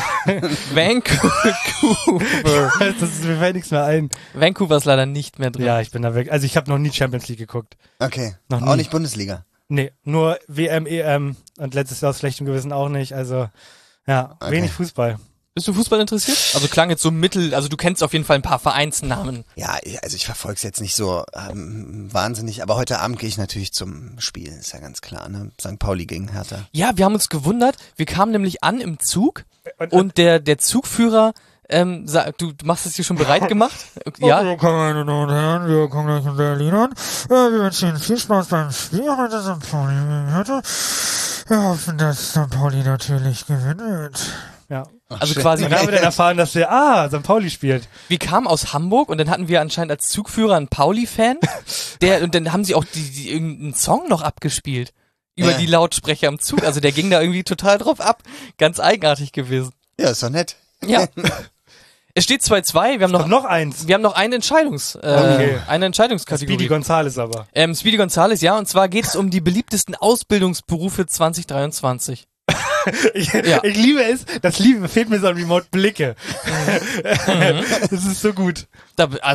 Vancouver. das ist, mir fällt nichts mehr ein. Vancouver ist leider nicht mehr drin. Ja, ich bin da weg. Also ich habe noch nie Champions League geguckt. Okay. Noch Auch nie. nicht Bundesliga. Nee, nur W M, E M und letztes Jahr aus schlechtem Gewissen auch nicht. Also ja, Okay. wenig Fußball. Bist du Fußball interessiert? Also klang jetzt so mittel, also du kennst auf jeden Fall ein paar Vereinsnamen. Ja, also ich verfolge es jetzt nicht so ähm, wahnsinnig, aber heute Abend gehe ich natürlich zum Spiel, ist ja ganz klar, ne? Sankt Pauli gegen Hertha. Ja, wir haben uns gewundert. Wir kamen nämlich an im Zug Und, und der, der Zugführer, ähm, sa- du, du machst es dir schon bereit gemacht? Ja, Meine Damen und Herren, wir kommen gleich in Berlin an. Äh, Wir wünschen Ihnen viel Spaß beim Spiel heute Sankt Pauli gegen Hertha. Wir hoffen, dass Sankt Pauli natürlich gewinnt. ja. also quasi, Und dann haben wir dann erfahren, dass wir, ah, Sankt Pauli spielt. wir kamen aus Hamburg und dann hatten wir anscheinend als Zugführer einen Pauli-Fan, der, und dann haben sie auch die, die, irgendeinen Song noch abgespielt. Über Ja. die Lautsprecher im Zug. Also der ging da irgendwie total drauf ab. Ganz eigenartig gewesen. Ja, ist doch nett. Ja. Es steht zwei zwei, wir haben Und noch, noch eins. wir haben noch eine Entscheidungs, äh, Okay. eine Entscheidungskategorie. Speedy Gonzales aber. Ähm, Speedy Gonzales, ja, und zwar geht es um die beliebtesten Ausbildungsberufe zwanzig dreiundzwanzig. Ich, Ja. ich liebe es, das Liebe fehlt mir so an Remote Blicke. Mhm. Das ist so gut. Da, also,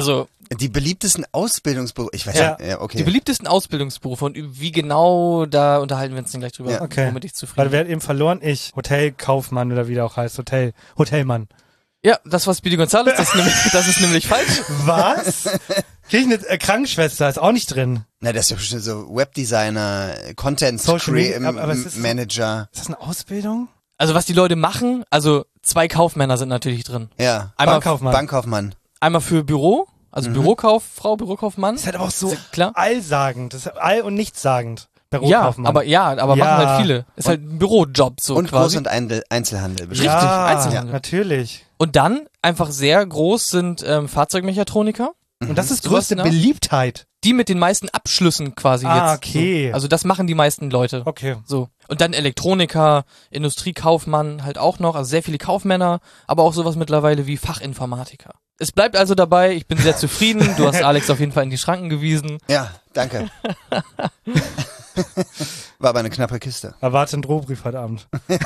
Die beliebtesten Ausbildungsberufe, ich weiß Ja. nicht, ja, okay. Die beliebtesten Ausbildungsberufe und wie genau, da unterhalten wir uns dann gleich drüber, Ja. Okay. womit ich Weil zufrieden wer hat eben verloren? Ich. Hotelkaufmann oder wie der auch heißt. Hotel, Hotelmann. Ja, das war Speedy Gonzales, das ist nämlich, das ist nämlich falsch. Was? Krieg ich eine äh, Krankenschwester, ist auch nicht drin. Na, das ist ja bestimmt so Webdesigner, Content Social Media, Crea- aber- aber es ist- Manager. Ist das eine Ausbildung? Also was die Leute machen, also zwei Kaufmänner sind natürlich drin. Ja. Einmal Bankkaufmann. Bankkaufmann. Einmal für Büro, also Mhm. Bürokauffrau, Bürokaufmann. Ist halt aber auch so Ist klar? allsagend. Das ist all- und nichtssagend. Ja, Bürokaufmann. aber ja, aber Ja. machen halt viele. Ist halt ein Bürojob so Und quasi. Groß- und Eindel- Einzelhandel. bestimmt. Richtig, ja, Einzelhandel. natürlich. Und dann einfach sehr groß sind ähm, Fahrzeugmechatroniker, Und das ist Sowas, größte ne? Beliebtheit. die mit den meisten Abschlüssen quasi Ah, jetzt. okay. So. Also das machen die meisten Leute. Okay. So. Und dann Elektroniker, Industriekaufmann halt auch noch, also sehr viele Kaufmänner, aber auch sowas mittlerweile wie Fachinformatiker. Es bleibt also dabei, ich bin sehr zufrieden, du hast Alex auf jeden Fall in die Schranken gewiesen. Ja, danke. War aber eine knappe Kiste. Erwarte einen Drohbrief heute Abend.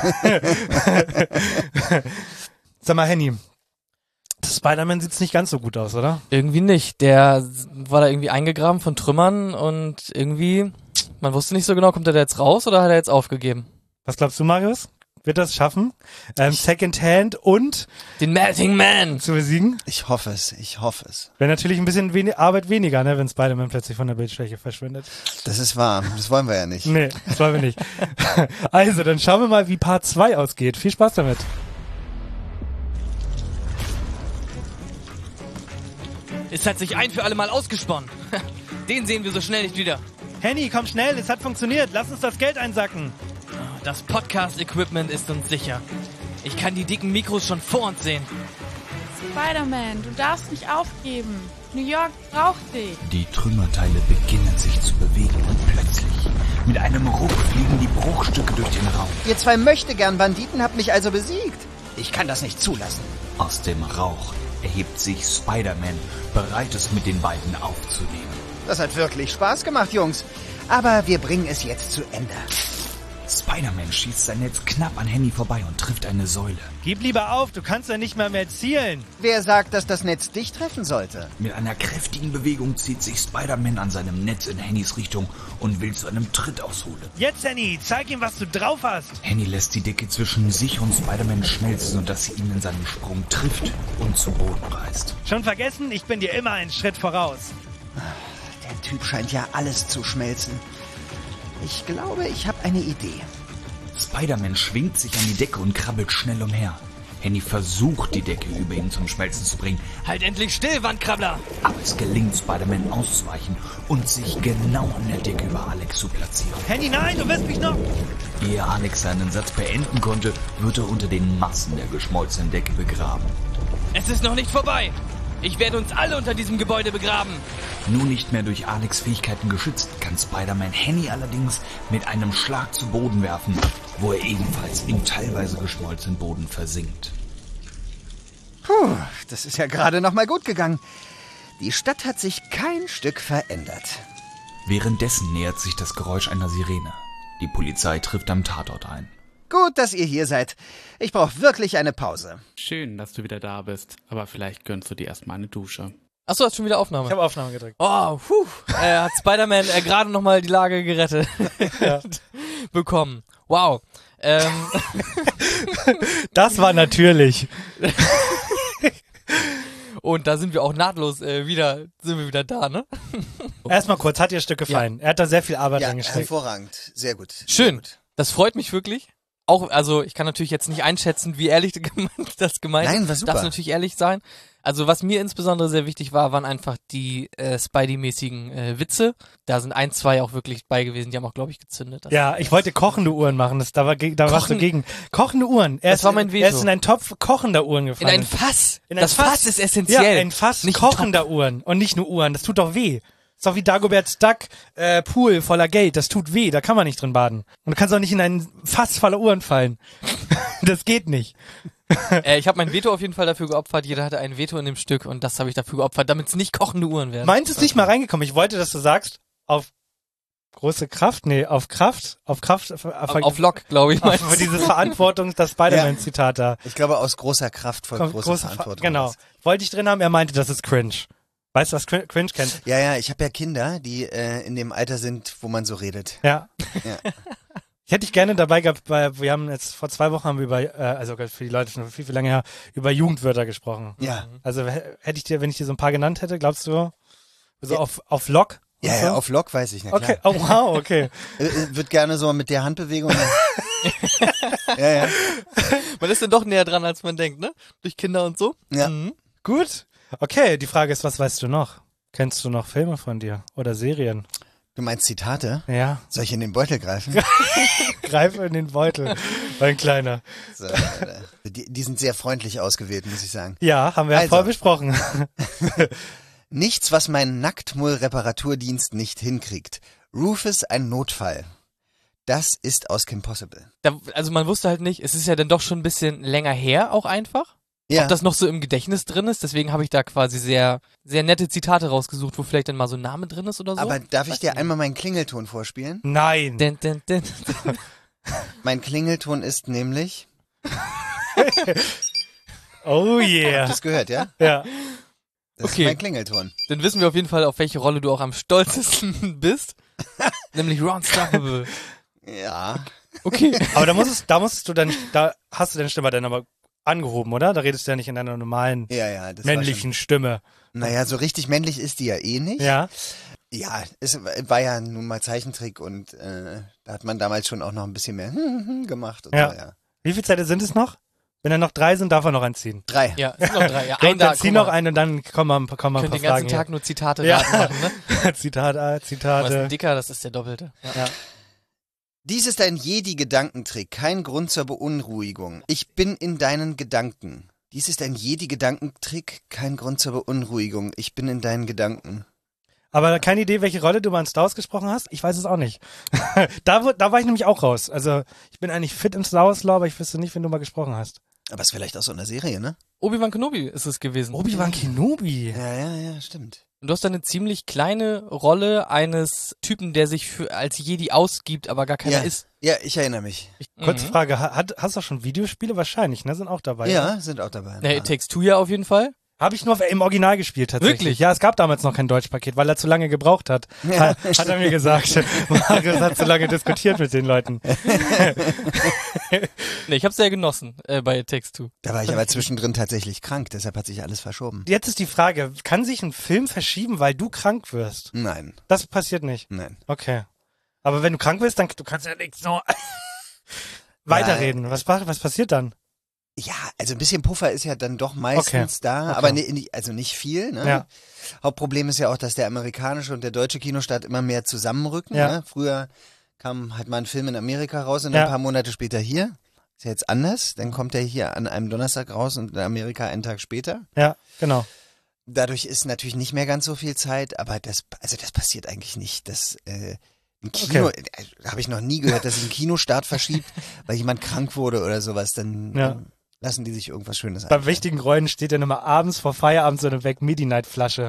Sag mal, Henny. Das Spider-Man sieht's nicht ganz so gut aus, oder? Irgendwie nicht. Der war da irgendwie eingegraben von Trümmern und irgendwie, man wusste nicht so genau, kommt er da jetzt raus oder hat er jetzt aufgegeben? Was glaubst du, Marius? Wird das schaffen? Ähm, Secondhand und Den Melting Man! zu besiegen? Ich hoffe es, ich hoffe es. Wäre natürlich ein bisschen wenig Arbeit weniger, ne, wenn Spider-Man plötzlich von der Bildschwäche verschwindet. Das ist wahr. Das wollen wir ja nicht. Nee, das wollen wir nicht. Also, dann schauen wir mal, wie Part zwei ausgeht. Viel Spaß damit. Es hat sich ein für alle Mal ausgesponnen. Den sehen wir so schnell nicht wieder. Henny, komm schnell, es hat funktioniert. Lass uns das Geld einsacken. Das Podcast-Equipment ist uns sicher. Ich kann die dicken Mikros schon vor uns sehen. Spider-Man, du darfst nicht aufgeben. New York braucht dich. Die Trümmerteile beginnen sich zu bewegen und plötzlich, mit einem Ruck, fliegen die Bruchstücke durch den Raum. Ihr zwei Möchtegern-Banditen habt mich also besiegt. Ich kann das nicht zulassen. Aus dem Rauch erhebt sich Spider-Man, bereit es mit den beiden aufzunehmen. Das hat wirklich Spaß gemacht, Jungs. Aber wir bringen es jetzt zu Ende. Spider-Man schießt sein Netz knapp an Henny vorbei und trifft eine Säule. Gib lieber auf, du kannst ja nicht mehr mehr zielen. Wer sagt, dass das Netz dich treffen sollte? Mit einer kräftigen Bewegung zieht sich Spider-Man an seinem Netz in Hennys Richtung und will zu einem Tritt ausholen. Jetzt, Henny, zeig ihm, was du drauf hast. Henny lässt die Decke zwischen sich und Spider-Man schmelzen, sodass sie ihn in seinem Sprung trifft und zu Boden reißt. Schon vergessen? Ich bin dir immer einen Schritt voraus. Der Typ scheint ja alles zu schmelzen. Ich glaube, ich habe eine Idee. Spider-Man schwingt sich an die Decke und krabbelt schnell umher. Henny versucht, die Decke über ihn zum Schmelzen zu bringen, Halt endlich still, Wandkrabbler! aber es gelingt Spider-Man auszuweichen und sich genau an der Decke über Alex zu platzieren. Henny, nein, du wirst mich noch... Ehe Alex seinen Satz beenden konnte, wird er unter den Massen der geschmolzenen Decke begraben. Es ist noch nicht vorbei! Ich werde uns alle unter diesem Gebäude begraben! Nun nicht mehr durch Alex' Fähigkeiten geschützt, kann Spider-Man Henny allerdings mit einem Schlag zu Boden werfen, wo er ebenfalls im teilweise geschmolzenen Boden versinkt. Puh, das ist ja gerade noch mal gut gegangen. Die Stadt hat sich kein Stück verändert. Währenddessen nähert sich das Geräusch einer Sirene. Die Polizei trifft am Tatort ein. Gut, dass ihr hier seid. Ich brauche wirklich eine Pause. Schön, dass du wieder da bist, aber vielleicht gönnst du dir erstmal eine Dusche. Achso, hast schon wieder Aufnahme. Ich habe Aufnahme gedrückt. Oh, puh. Er hat Spider-Man äh, gerade nochmal die Lage gerettet Ja. bekommen. Wow. Ähm, Das war natürlich. und da sind wir auch nahtlos äh, wieder, sind wir wieder da, ne? Erstmal kurz, hat dir das Stück gefallen? Er hat da sehr viel Arbeit Ja, reingesteckt. hervorragend. Sehr gut. Sehr Schön. gut. Das freut mich wirklich. Auch, also ich kann natürlich jetzt nicht einschätzen, wie ehrlich das gemeint ist. Nein, war super. Darf natürlich ehrlich sein. Also was mir insbesondere sehr wichtig war, waren einfach die äh, Spidey-mäßigen äh, Witze. Da sind ein, zwei auch wirklich bei gewesen. Die haben auch, glaube ich, gezündet. Das Ja, ich wollte kochende Uhren machen, das, da, war, ge- da warst du Kochen- gegen. Kochende Uhren. Er Das ist, war mein Veto. Er ist in einen Topf kochender Uhren In gefallen. ein Fass. In ein das Fass. ist essentiell. Ja, ein Fass Nicht ein kochender Uhren und nicht nur Uhren. Das tut doch weh. Ist doch wie Dagobert's Duck, äh, Pool voller Geld. Das tut weh, da kann man nicht drin baden. Und du kannst auch nicht in ein Fass voller Uhren fallen. Das geht nicht. Äh, ich habe mein Veto auf jeden Fall dafür geopfert. Jeder hatte ein Veto in dem Stück und das habe ich dafür geopfert, damit es nicht kochende Uhren werden. Meins ist nicht mal reingekommen. Ich wollte, dass du sagst, auf große Kraft, nee, auf Kraft, auf Kraft, auf, auf, auf Lock, glaube ich. auf meinst du? dieses Verantwortungs, das Spider-Man-Zitat da. Ich glaube, aus großer Kraft folgt Kommt große große Ver- Verantwortung. Genau. Wollte ich drin haben, er meinte, das ist cringe. Weißt du, was Cringe Cringe kennt? Ja, ja, ich habe ja Kinder, die äh, in dem Alter sind, wo man so redet. Ja. Ja. Ich hätte dich gerne dabei gehabt, weil wir haben jetzt vor zwei Wochen haben wir über, äh, also für die Leute schon viel, viel länger her, über Jugendwörter gesprochen. Ja. Also h- hätte ich dir, wenn ich dir so ein paar genannt hätte, glaubst du, so Ja. auf, auf Lock? und Ja, so? ja, auf Lock weiß ich, na klar. Okay, oh wow, okay. Äh, äh, wird gerne so mit der Handbewegung. ja, ja. Man ist dann doch näher dran, als man denkt, ne? Durch Kinder und so. Ja. Mhm. Gut. Okay, die Frage ist, was weißt du noch? Kennst du noch Filme von dir oder Serien? Du meinst Zitate? Ja, Soll ich in den Beutel greifen? greife in den Beutel, mein Kleiner. So, äh, die, die sind sehr freundlich ausgewählt, muss ich sagen. Ja, haben wir ja Also. voll besprochen. Nichts, was mein Nacktmull-Reparaturdienst nicht hinkriegt. Rufus ein Notfall. Das ist aus Kim Possible. Da, also man wusste halt nicht, es ist ja dann doch schon ein bisschen länger her auch einfach. Ja, Ob das noch so im Gedächtnis drin ist, deswegen habe ich da quasi sehr, sehr nette Zitate rausgesucht, wo vielleicht dann mal so ein Name drin ist oder so. aber darf ich Weiß dir nicht. einmal meinen Klingelton vorspielen? Nein. Din, din, din. Mein Klingelton ist nämlich... Oh yeah. Das gehört, ja? Ja. Das Okay. ist mein Klingelton. Dann wissen wir auf jeden Fall, auf welche Rolle du auch am stolzesten bist. Nämlich Ron Stoppable. Ja. Okay. Aber da musstest, da musstest du dann, da hast du deine Stimme dann aber angehoben, oder? Da redest du ja nicht in deiner normalen Ja, ja. Das männlichen Stimme. War schon, naja, so richtig männlich ist die ja eh nicht. Ja. Ja, es war ja nun mal Zeichentrick und äh, da hat man damals schon auch noch ein bisschen mehr gemacht. Und Ja. So, ja. Wie viele Zeiten sind es noch? Wenn da noch drei sind, darf er noch einziehen. Drei. Ja, es sind noch drei. Ja, Ein, ein da, dann zieh guck noch mal. einen und dann kommen wir, kommen wir ein Könnt paar den ganzen Fragen Tag nur Zitate Ja. raten machen, ne? hier. Zitat A, Aber ist ein Zitate. Dicker, das ist der Doppelte. Ja. Ja. Dies ist ein Jedi-Gedankentrick, kein Grund zur Beunruhigung. Ich bin in deinen Gedanken. Dies ist ein Jedi-Gedankentrick, kein Grund zur Beunruhigung. Ich bin in deinen Gedanken. Aber keine Idee, welche Rolle du bei Star Wars gesprochen hast? Ich weiß es auch nicht. da, wo- da war ich nämlich auch raus. Also ich bin eigentlich fit im Star Wars Lore, aber ich wüsste nicht, wenn du mal gesprochen hast. Aber ist vielleicht auch so eine Serie, ne? Obi-Wan Kenobi ist es gewesen. Obi-Wan Kenobi. Ja, ja, ja, stimmt. Und du hast da eine ziemlich kleine Rolle eines Typen, der sich für, als Jedi ausgibt, aber gar keiner Ja. ist. Ja, ich erinnere mich. Kurze Mhm. Frage, ha- hat, hast du auch schon Videospiele? Wahrscheinlich, ne? Sind auch dabei. Ja, sind auch dabei. Ja, It Takes Two ja auf jeden Fall. Habe ich nur im Original gespielt tatsächlich. Wirklich? Ja, es gab damals noch kein Deutschpaket, weil er zu lange gebraucht hat. Ha, hat er mir gesagt. Marius hat zu lange diskutiert mit den Leuten. Nee, ich hab's sehr genossen äh, bei It Takes Two. Da war ich aber zwischendrin tatsächlich krank, deshalb hat sich alles verschoben. Jetzt ist die Frage, kann sich ein Film verschieben, weil du krank wirst? Nein, Das passiert nicht. nein. Okay. Aber wenn du krank bist, dann du kannst ja nicht so weiterreden. Was, pa- was passiert dann? Ja, also ein bisschen Puffer ist ja dann doch meistens Okay. da, Okay. aber ni- ni- also nicht viel. Ne? Ja. Hauptproblem ist ja auch, dass der amerikanische und der deutsche Kinostart immer mehr zusammenrücken. Ja. Ne? Früher kam halt mal ein Film in Amerika raus und Ja. ein paar Monate später hier. Ist ja jetzt anders. Dann kommt er hier an einem Donnerstag raus und in Amerika einen Tag später. Ja, genau. Dadurch ist natürlich nicht mehr ganz so viel Zeit, aber das, also das passiert eigentlich nicht. Das, äh, ein Kino, Okay. äh, habe ich noch nie gehört, dass sich ein Kinostart verschiebt, weil jemand krank wurde oder sowas. Dann Ja. ähm, lassen die sich irgendwas Schönes Bei einfallen. wichtigen Rollen steht dann immer abends vor Feierabend so eine Weg-Midi-Night-Flasche.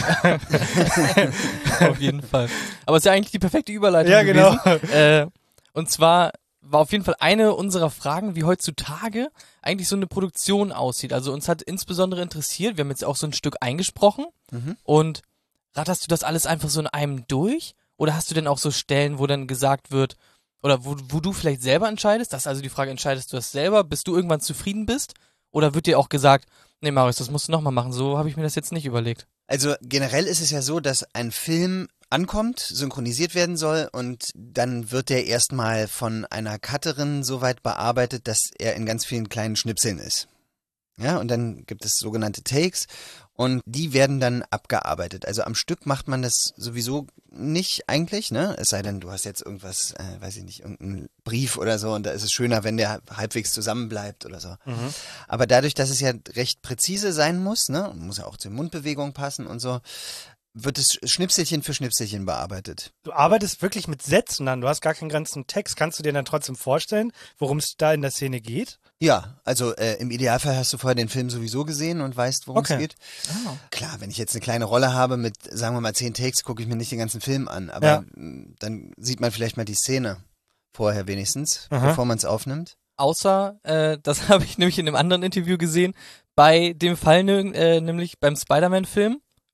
Auf jeden Fall. Aber es ist ja eigentlich die perfekte Überleitung Ja, genau. gewesen. Äh, und zwar war auf jeden Fall eine unserer Fragen, wie heutzutage eigentlich so eine Produktion aussieht. Also uns hat insbesondere interessiert, wir haben jetzt auch so ein Stück eingesprochen Mhm. und ratterst du das alles einfach so in einem durch? Oder hast du denn auch so Stellen, wo dann gesagt wird, oder wo, wo du vielleicht selber entscheidest, das ist also die Frage, entscheidest du das selber, bis du irgendwann zufrieden bist? Oder wird dir auch gesagt, nee Marius, das musst du nochmal machen, so habe ich mir das jetzt nicht überlegt. Also generell ist es ja so, dass ein Film ankommt, synchronisiert werden soll und dann wird der erstmal von einer Cutterin so weit bearbeitet, dass er in ganz vielen kleinen Schnipseln ist. Ja, und dann gibt es sogenannte Takes und die werden dann abgearbeitet. Also am Stück macht man das sowieso nicht eigentlich, ne? Es sei denn, du hast jetzt irgendwas, äh, weiß ich nicht, irgendeinen Brief oder so und da ist es schöner, wenn der halbwegs zusammenbleibt oder so. Mhm. Aber dadurch, dass es ja recht präzise sein muss, ne, muss ja auch zur Mundbewegung passen und so, wird es Schnipselchen für Schnipselchen bearbeitet. Du arbeitest wirklich mit Sätzen dann, du hast gar keinen ganzen Text. Kannst du dir dann trotzdem vorstellen, worum es da in der Szene geht? Ja, also äh, im Idealfall hast du vorher den Film sowieso gesehen und weißt, worum Okay. es geht. Ah. Klar, wenn ich jetzt eine kleine Rolle habe mit, sagen wir mal, zehn Takes, gucke ich mir nicht den ganzen Film an. Aber Ja. mh, dann sieht man vielleicht mal die Szene vorher wenigstens, Aha. bevor man es aufnimmt. Außer, äh, das habe ich nämlich in einem anderen Interview gesehen, bei dem Fall, ne, äh, nämlich beim Spider-Man-Film,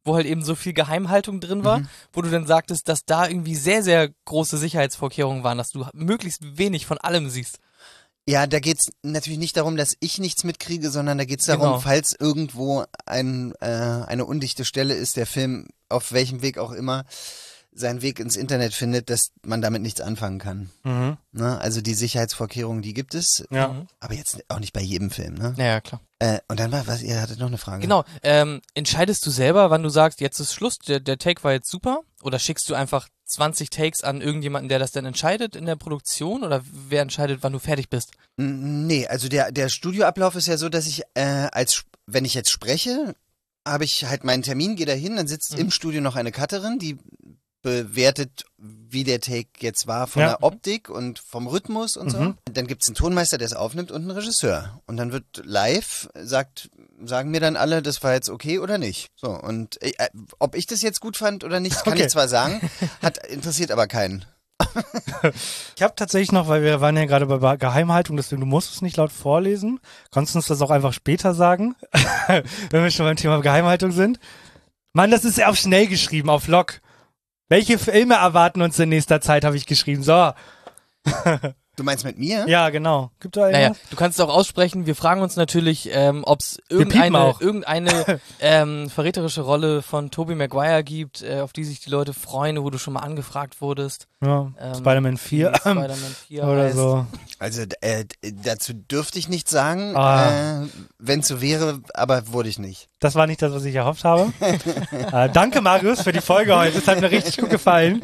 wo halt eben so viel Geheimhaltung drin war, Mhm. wo du dann sagtest, dass da irgendwie sehr, sehr große Sicherheitsvorkehrungen waren, dass du möglichst wenig von allem siehst. Ja, da geht's natürlich nicht darum, dass ich nichts mitkriege, sondern da geht's darum, Genau. falls irgendwo ein, äh, eine undichte Stelle ist, der Film auf welchem Weg auch immer seinen Weg ins Internet findet, dass man damit nichts anfangen kann. Mhm. Ne? Also die Sicherheitsvorkehrungen, die gibt es, Ja. Mhm. aber jetzt auch nicht bei jedem Film. Ne? Ja, ja, klar. Äh, und dann war, was, ihr hattet noch eine Frage. Genau. Ähm, entscheidest du selber, wann du sagst, jetzt ist Schluss, der, der Take war jetzt super? Oder schickst du einfach zwanzig Takes an irgendjemanden, der das dann entscheidet in der Produktion? Oder wer entscheidet, wann du fertig bist? N- Nee, also der, der Studioablauf ist ja so, dass ich, äh, als wenn ich jetzt spreche, habe ich halt meinen Termin, gehe da hin, dann sitzt Mhm. im Studio noch eine Cutterin, die bewertet, wie der Take jetzt war von Ja. der Optik und vom Rhythmus und so. Mhm. Dann gibt's einen Tonmeister, der es aufnimmt und einen Regisseur. Und dann wird live, sagt, sagen mir dann alle, das war jetzt okay oder nicht. So, und äh, ob ich das jetzt gut fand oder nicht, kann Okay. ich zwar sagen, hat interessiert aber keinen. Ich habe tatsächlich noch, weil wir waren ja gerade bei Geheimhaltung, deswegen du musst es nicht laut vorlesen. Kannst du uns das auch einfach später sagen, wenn wir schon beim Thema Geheimhaltung sind? Mann, das ist ja auf schnell geschrieben, auf Log. Welche Filme erwarten uns in nächster Zeit, habe ich geschrieben. So, Du meinst mit mir? ja, genau. Gibt da Naja, irgendwas? du kannst es auch aussprechen. Wir fragen uns natürlich, ähm, ob es piepen irgendeine, auch. irgendeine ähm, verräterische Rolle von Tobey Maguire gibt, äh, auf die sich die Leute freuen, wo du schon mal angefragt wurdest. Ja, Ähm, Spider-Man vier wie Spider-Man vier oder heißt. so. Also äh, dazu dürfte ich nichts sagen, Ah. äh, wenn es so wäre, aber wurde ich nicht. Das war nicht das, was ich erhofft habe. äh, danke, Marius, für die Folge heute. Das hat mir richtig gut gefallen.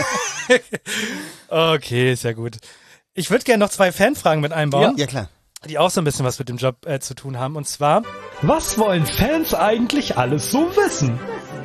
Okay, ist ja gut. Ich würde gerne noch zwei Fanfragen mit einbauen, Ja, klar. die auch so ein bisschen was mit dem Job äh, zu tun haben. Und zwar, was wollen Fans eigentlich alles so wissen?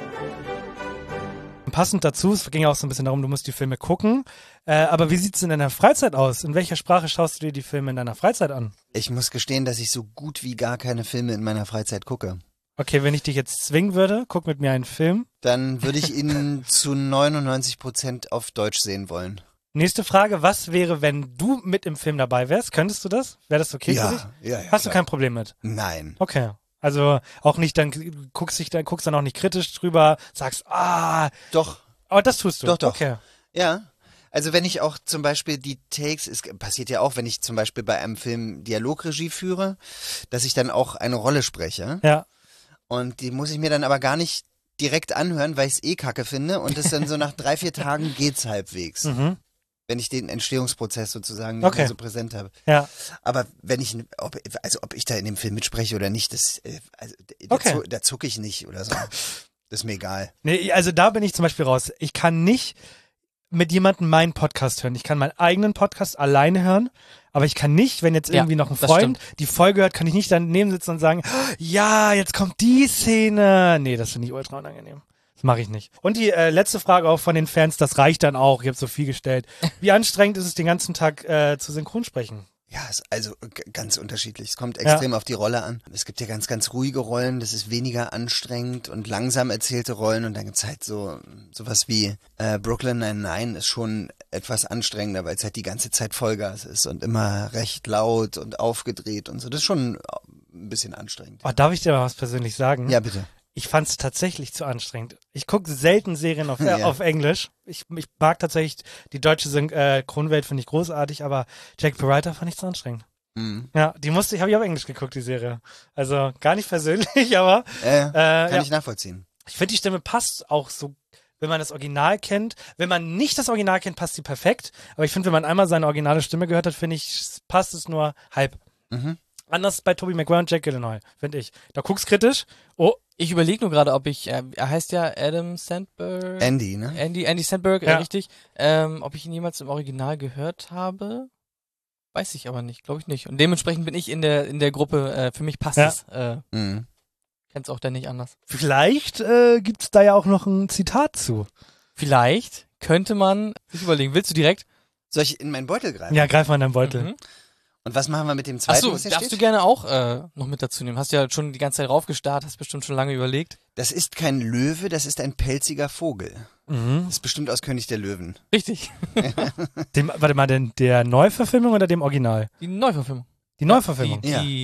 Passend dazu, es ging auch so ein bisschen darum, du musst die Filme gucken. Äh, aber wie sieht's in deiner Freizeit aus? In welcher Sprache schaust du dir die Filme in deiner Freizeit an? Ich muss gestehen, dass ich so gut wie gar keine Filme in meiner Freizeit gucke. Okay, wenn ich dich jetzt zwingen würde, guck mit mir einen Film. Dann würde ich ihn zu neunundneunzig Prozent auf Deutsch sehen wollen. Nächste Frage, was wäre, wenn du mit im Film dabei wärst? Könntest du das? Wäre das okay für dich? ja, ja. Hast du klar. kein Problem mit? Nein. Okay. Also auch nicht, dann guckst dich dann guckst dann auch nicht kritisch drüber, sagst, ah, Doch, aber das tust du. Doch, doch. Okay. ja. Also wenn ich auch zum Beispiel die Takes, es passiert ja auch, wenn ich zum Beispiel bei einem Film Dialogregie führe, dass ich dann auch eine Rolle spreche. Ja. Und die muss ich mir dann aber gar nicht direkt anhören, weil ich es eh kacke finde. Und das dann so nach drei, vier Tagen geht's halbwegs. Mhm. Wenn ich den Entstehungsprozess sozusagen nicht Okay. mehr so präsent habe. Ja. Aber wenn ich, ob, also ob ich da in dem Film mitspreche oder nicht, das, äh, also, da, Okay. zu, da zucke ich nicht oder so. Das ist mir egal. Nee, also da bin ich zum Beispiel raus. Ich kann nicht mit jemandem meinen Podcast hören. Ich kann meinen eigenen Podcast alleine hören, aber ich kann nicht, wenn jetzt Ja, irgendwie noch ein das Freund die Folge hört, kann ich nicht daneben sitzen und sagen, ja, jetzt kommt die Szene. Nee, das finde ich ultra unangenehm. Das mache ich nicht. Und die äh, letzte Frage auch von den Fans, das reicht dann auch. Ich habe so viel gestellt. Wie anstrengend ist es, den ganzen Tag äh, zu Synchronsprechen? Ja, ist also g- ganz unterschiedlich. Es kommt extrem auf die Rolle an. Es gibt ja ganz, ganz ruhige Rollen, das ist weniger anstrengend und langsam erzählte Rollen und dann gibt's halt so sowas wie äh, Brooklyn Nine-Nine ist schon etwas anstrengender, weil es halt die ganze Zeit Vollgas ist und immer recht laut und aufgedreht und so. Das ist schon ein bisschen anstrengend. Oh, darf ich dir mal was persönlich sagen? Ja, bitte. Ich fand es tatsächlich zu anstrengend. Ich gucke selten Serien auf, äh, Ja. auf Englisch. Ich, ich mag tatsächlich die deutsche Synchronwelt, finde ich großartig, aber Jack Peralta fand ich zu anstrengend. Mhm. Ja, die musste ich, habe ich auf Englisch geguckt, die Serie. Also gar nicht persönlich, aber Äh, äh, kann ja. ich nachvollziehen. ich finde, die Stimme passt auch so, wenn man das Original kennt. Wenn man nicht das Original kennt, passt sie perfekt. Aber ich finde, wenn man einmal seine originale Stimme gehört hat, finde ich, passt es nur halb. Mhm. Anders bei Tobey Maguire und Jack Gyllenhaal, finde ich. Da guckst kritisch. Oh, Ich überlege nur gerade, ob ich, äh, er heißt ja Adam Sandberg. Andy, ne? Andy, Andy Sandberg, äh, Ja. richtig. Ähm, ob ich ihn jemals im Original gehört habe, weiß ich aber nicht, glaube ich nicht. Und dementsprechend bin ich in der in der Gruppe, äh, für mich passt Ja. es. Äh, Mhm. kenn's auch dann nicht anders. vielleicht äh, gibt's da ja auch noch ein Zitat zu. Vielleicht könnte man sich überlegen, willst du direkt? Soll ich in meinen Beutel greifen? Ja, greif mal in deinen Beutel. Mhm. Und was machen wir mit dem zweiten, Achso, was hier darfst steht? du gerne auch äh, noch mit dazu nehmen. Hast ja schon die ganze Zeit raufgestarrt, hast bestimmt schon lange überlegt. Das ist kein Löwe, das ist ein pelziger Vogel. Mhm. Das ist bestimmt aus König der Löwen. Richtig. Dem, warte mal, denn der Neuverfilmung oder dem Original? Die Neuverfilmung. Die Neuverfilmung. Die, Ja. die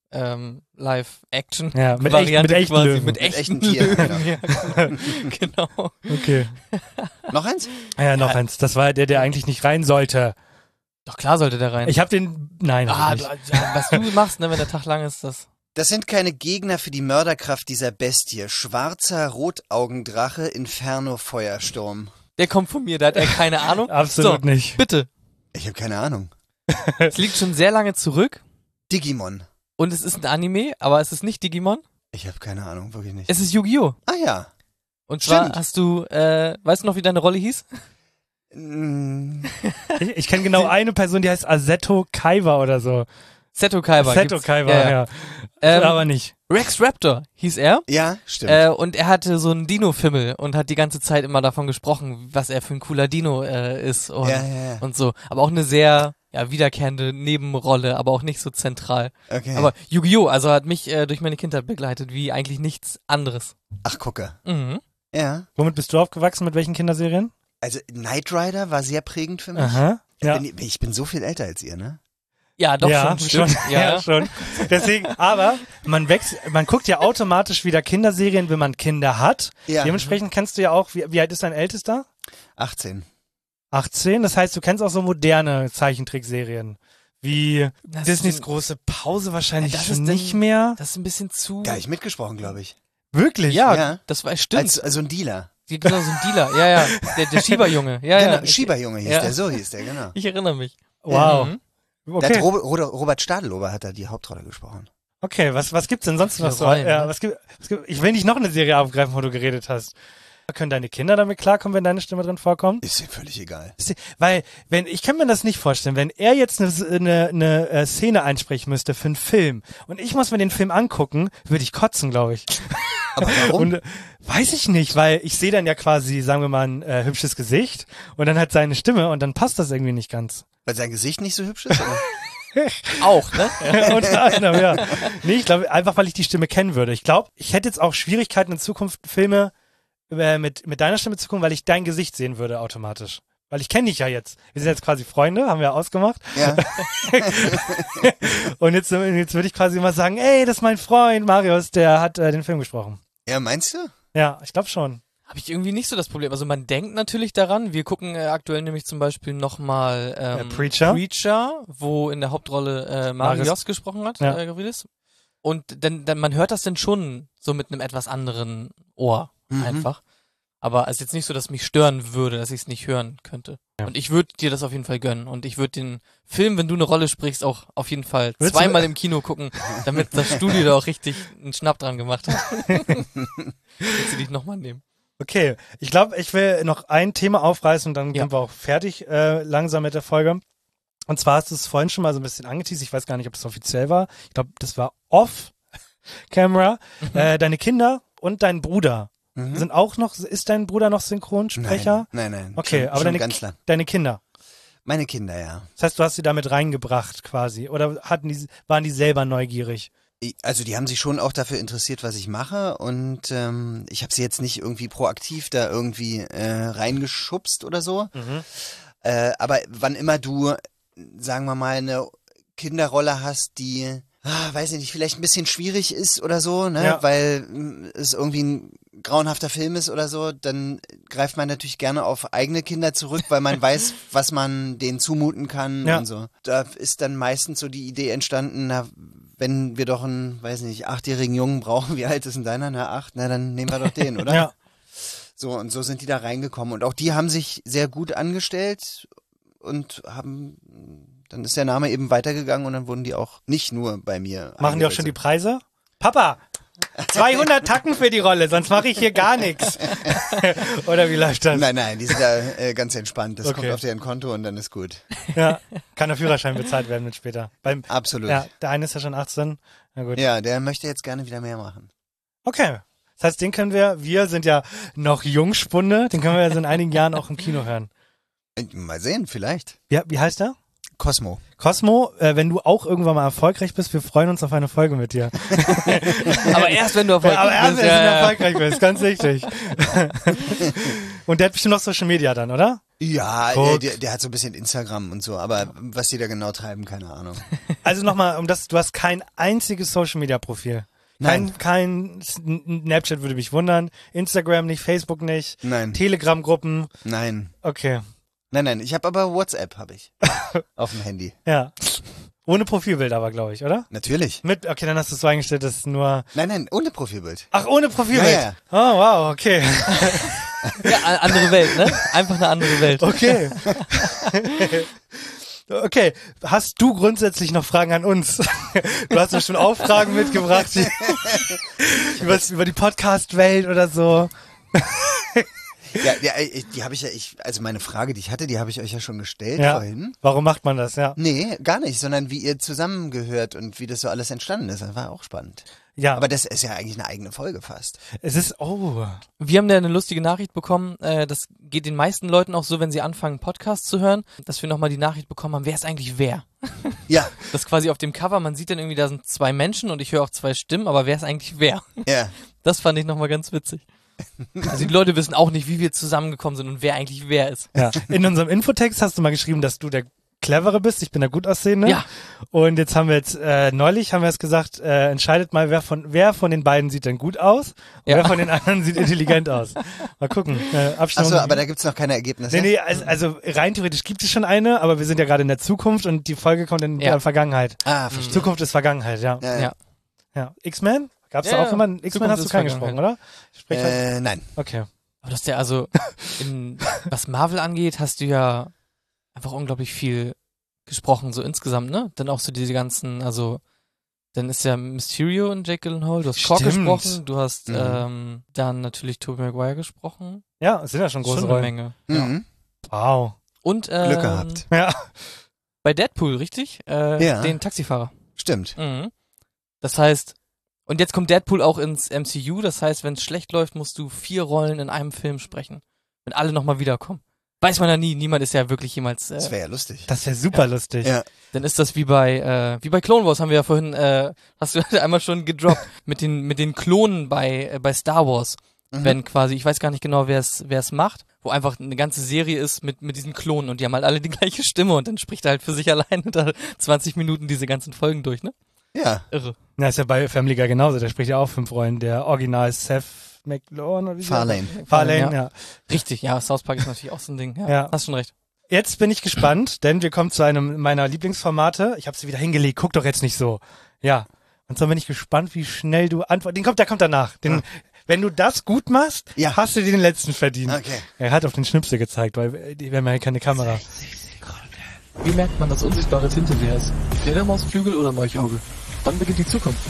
ähm, Live-Action Ja, mit echt- Variante mit echten quasi, Löwen. mit Mit echten echten Tieren, Löwen. Ja, genau. Okay. Noch eins? Ja, noch eins. Das war der, der eigentlich nicht rein sollte. Doch klar sollte der rein. Ich habe den, nein, hab ah, ich du, nicht. ja, was du machst, ne, wenn der Tag lang ist, das. Das sind keine Gegner für die Mörderkraft dieser Bestie. Schwarzer Rotaugendrache, Inferno Feuersturm. Der kommt von mir, da hat er keine Ahnung. Absolut so, nicht. Bitte. Ich habe keine Ahnung. Es liegt schon sehr lange zurück Digimon. und es ist ein Anime, aber es ist nicht Digimon. Ich habe keine Ahnung, wirklich nicht. Es ist Yu-Gi-Oh! Ah ja. Und zwar Stimmt. hast du, äh, weißt du noch, wie deine Rolle hieß? Mm, Ich, ich kenne genau eine Person, die heißt Aseto Kaiba oder so. Seto Kaiba. Aseto gibt's. Kaiba, ja. ja. ja. Ähm, Aber nicht. Rex Raptor hieß er. ja, stimmt. Äh, und er hatte so einen Dino-Fimmel und hat die ganze Zeit immer davon gesprochen, was er für ein cooler Dino äh, ist und, ja, ja, ja. und so. Aber auch eine sehr ja, wiederkehrende Nebenrolle, aber auch nicht so zentral. Okay. Aber Yu-Gi-Oh! Also hat mich äh, durch meine Kindheit begleitet, wie eigentlich nichts anderes. Ach, gucke. Mhm. Ja. Womit bist du aufgewachsen? Mit welchen Kinderserien? Also Knight Rider war sehr prägend für mich. Aha. Ich, Ja. bin, ich bin so viel älter als ihr, ne? Ja, doch ja, schon, stimmt. Ja, Ja. schon. Deswegen, aber man wächst, man guckt ja automatisch wieder Kinderserien, wenn man Kinder hat. Ja. Dementsprechend kennst du ja auch, wie, wie alt ist dein Ältester? achtzehn. achtzehn. Das heißt, du kennst auch so moderne Zeichentrickserien. Wie Das Disneys ist- große Pause wahrscheinlich Das schon ist nicht denn- mehr. Das ist ein bisschen zu... Gar nicht mitgesprochen, glaube ich. Wirklich? ja, Ja. das war, stimmt. Als, also ein Dealer. Die- Genau, so ein Dealer. Ja, ja. Der, der Schieberjunge. Ja, genau, ja. Schieberjunge hieß ja. der, so hieß der, genau. Ich erinnere mich. Wow. Mhm. Da Okay. hat Robert, Robert- Robert Stadelober hat da die Hauptrolle gesprochen. Okay, was, was gibt's denn sonst noch Viele so? Rollen, Ja, ne? was gibt, was gibt, ich will nicht noch eine Serie aufgreifen, wo du geredet hast. Können deine Kinder damit klarkommen, wenn deine Stimme drin vorkommt? Ist ihm völlig egal. Weil, wenn, ich kann mir das nicht vorstellen, wenn er jetzt eine, eine, eine äh, Szene einsprechen müsste für einen Film und ich muss mir den Film angucken, würde ich kotzen, glaube ich. Aber warum? Und äh, weiß ich nicht, weil ich sehe dann ja quasi, sagen wir mal, ein äh, hübsches Gesicht und dann hat seine Stimme und dann passt das irgendwie nicht ganz. Weil sein Gesicht nicht so hübsch ist? Oder? Auch, ne? Ja, unter anderem, ja. Nee, ich glaube, einfach weil ich die Stimme kennen würde. Ich glaube, ich hätte jetzt auch Schwierigkeiten in Zukunft Filme äh, mit, mit deiner Stimme zu gucken, weil ich dein Gesicht sehen würde automatisch. Weil ich kenne dich ja jetzt. Wir sind jetzt quasi Freunde, haben wir ausgemacht. Ja. Und jetzt, jetzt würde ich quasi mal sagen, ey, das ist mein Freund Marius, der hat äh, den Film gesprochen. Ja, meinst du? Ja, ich glaube schon. Habe ich irgendwie nicht so das Problem. Also man denkt natürlich daran. Wir gucken äh, aktuell nämlich zum Beispiel nochmal ähm, Äh, Preacher. Preacher, wo in der Hauptrolle äh, Marius. Marius gesprochen hat, Ja. äh, Gavrilis. Und dann, dann man hört das dann schon so mit einem etwas anderen Ohr Mhm. einfach. Aber es ist jetzt nicht so, dass es mich stören würde, dass ich es nicht hören könnte. Ja. Und ich würde dir das auf jeden Fall gönnen. Und ich würde den Film, wenn du eine Rolle sprichst, auch auf jeden Fall Würdest du- zweimal im Kino gucken, damit das Studio da auch richtig einen Schnapp dran gemacht hat. Willst du dich nochmal nehmen? Okay, ich glaube, ich will noch ein Thema aufreißen und dann Ja. sind wir auch fertig äh, langsam mit der Folge. Und zwar hast du es vorhin schon mal so ein bisschen angeteased. Ich weiß gar nicht, ob es offiziell war. Ich glaube, das war off-camera. Äh, deine Kinder und dein Bruder Mhm. sind auch noch, ist dein Bruder noch Synchronsprecher? Nein, nein, nein. Okay, schon, aber schon deine, ganz lang. deine Kinder. Meine Kinder, ja. Das heißt, du hast sie damit reingebracht quasi. Oder hatten die, waren die selber neugierig? Ich- Also die haben sich schon auch dafür interessiert, was ich mache und ähm, ich habe sie jetzt nicht irgendwie proaktiv da irgendwie äh, reingeschubst oder so. Äh, aber wann immer du, sagen wir mal, eine Kinderrolle hast, die, ah, weiß ich nicht, vielleicht ein bisschen schwierig ist oder so, ne, Ja. weil mm, es irgendwie ein grauenhafter Film ist oder so, dann greift man natürlich gerne auf eigene Kinder zurück, weil man weiß, was man denen zumuten kann Ja. und so. Da ist dann meistens so die Idee entstanden, na, wenn wir doch einen, weiß nicht, achtjährigen Jungen brauchen, wie alt ist denn deiner? Na, acht, na, dann nehmen wir doch den, oder? Ja. So, und so sind die da reingekommen. Und auch die haben sich sehr gut angestellt und haben, dann ist der Name eben weitergegangen und dann wurden die auch nicht nur bei mir. Machen die auch schon die eingewechselt. Preise? Papa, zweihundert Tacken für die Rolle, sonst mache ich hier gar nichts. Oder wie läuft das? Nein, nein, die sind da äh, ganz entspannt. Das Okay. kommt auf deren Konto und dann ist gut. Ja, kann der Führerschein bezahlt werden mit später. Beim, Absolut. ja, Ja. der eine ist ja schon achtzehn. Na gut. der möchte jetzt gerne wieder mehr machen. Okay. Das heißt, den können wir, wir sind ja noch Jungspunde, den können wir ja so in einigen Jahren auch im Kino hören. Äh, Mal sehen, vielleicht. Ja, wie heißt der? Cosmo. Cosmo, äh, wenn du auch irgendwann mal erfolgreich bist, wir freuen uns auf eine Folge mit dir. Aber erst wenn du erfolgreich Aber erst, bist. wenn du ja, ja. erfolgreich bist, ganz wichtig. Und der hat bestimmt noch Social Media dann, oder? Ja, Guck. der, der hat so ein bisschen Instagram und so, aber was die da genau treiben, keine Ahnung. Also nochmal, um das, du hast kein einziges Social-Media-Profil. Kein, Nein. kein Snapchat würde mich wundern, Instagram nicht, Facebook nicht, Nein. Telegram-Gruppen. Nein. Okay, Nein, nein, ich habe aber WhatsApp, habe ich. Auf dem Handy. ja. Ohne Profilbild aber, glaube ich, oder? Natürlich. Mit, okay, dann hast du es so eingestellt, dass nur... Nein, nein, ohne Profilbild. Ach, ohne Profilbild? Ja, ja. Oh, wow, okay. Ja, a- andere Welt, ne? Einfach eine andere Welt. Okay. Okay, hast du grundsätzlich noch Fragen an uns? Du hast ja schon auch Fragen mitgebracht die, über, über die Podcast-Welt oder so. Ja, ja, ich- die habe ich ja, ich, also meine Frage, die ich hatte, die habe ich euch ja schon gestellt Ja. vorhin. Warum macht man das, ja? Nee, gar nicht, sondern wie ihr zusammengehört und wie das so alles entstanden ist. Das war auch spannend. Ja, Aber das ist ja eigentlich eine eigene Folge fast. es ist, oh, Wir haben da eine lustige Nachricht bekommen, äh, das geht den meisten Leuten auch so, wenn sie anfangen, Podcasts zu hören, dass wir nochmal die Nachricht bekommen haben, wer ist eigentlich wer? Ja, Das ist quasi auf dem Cover, man sieht dann irgendwie, da sind zwei Menschen und ich höre auch zwei Stimmen, aber wer ist eigentlich wer? ja. Das fand ich nochmal ganz witzig. Also die Leute wissen auch nicht, wie wir zusammengekommen sind und wer eigentlich wer ist. ja. In unserem Infotext hast du mal geschrieben, dass du der Clevere bist, ich bin der Gutaussehende. Ja. Und jetzt haben wir jetzt, äh, neulich haben wir es gesagt, äh, entscheidet mal, wer von, wer von den beiden sieht denn gut aus und Ja. wer von den anderen sieht intelligent aus. Mal gucken. Äh, Abstimmung. Achso, aber da gibt's noch keine Ergebnisse. Nee, nee, also, also rein theoretisch gibt es schon eine, aber wir sind ja gerade in der Zukunft und die Folge kommt in Ja. der Vergangenheit. Ah, verstehe. Zukunft ist Vergangenheit, ja. Ja, Ja. ja. X-Men? Gab's Ja, da auch ja. jemanden? X-Men Zukunft hast du ist keinen Vergangenheit. gesprochen, oder? Sprich halt. Äh, nein. Okay. Aber das ist ja also, in, was Marvel angeht, hast du ja einfach unglaublich viel gesprochen, so insgesamt, ne? Dann auch so diese ganzen, also, dann ist ja Mysterio und Jake Gyllenhaal, du hast Kork Stimmt. gesprochen, du hast Mhm. ähm, dann natürlich Tobey Maguire gesprochen. Ja, es sind ja schon große Schon eine Rollen. Menge. Ja. Mhm. Wow. Und ähm, Glück gehabt. Ja. bei Deadpool, richtig? Äh, Ja. Den Taxifahrer. Stimmt. Mhm. Das heißt, und jetzt kommt Deadpool auch ins M C U, das heißt, wenn es schlecht läuft, musst du vier Rollen in einem Film sprechen. Wenn alle nochmal wiederkommen. Weiß man ja nie, niemand ist ja wirklich jemals, Das äh, wäre ja lustig. Das wäre super lustig. Ja. dann ist das wie bei, äh, wie bei Clone Wars haben wir ja vorhin, äh, hast du einmal schon gedroppt, mit den, mit den Klonen bei, äh, bei Star Wars. Mhm. Wenn quasi, ich weiß gar nicht genau, wer es, wer es macht, wo einfach eine ganze Serie ist mit, mit diesen Klonen und die haben halt alle die gleiche Stimme und dann spricht er halt für sich alleine da zwanzig Minuten diese ganzen Folgen durch, ne? Ja. Irre. Na, ist ja bei Family Guy genauso, der spricht ja auch fünf Rollen. Der Original Seth MacLaurin oder wie sie Farlane. heißt? Farlane, ja. Ja. Richtig, ja, South Park ist natürlich auch so ein Ding. Ja, Ja. hast schon recht. Jetzt bin ich gespannt, denn wir kommen zu einem meiner Lieblingsformate. Ich habe sie wieder hingelegt, guck doch jetzt nicht so. Ja. Und so bin ich gespannt, wie schnell du antwortest. Den kommt, der kommt danach. Den, wenn du das gut machst, Ja. hast du dir den letzten verdient. Okay. Er hat auf den Schnipsel gezeigt, weil die- wir haben ja keine Kamera. Wie merkt man, dass unsichtbare Tinte leer ist? Fledermausflügel oder Molchauge? Wann beginnt die Zukunft?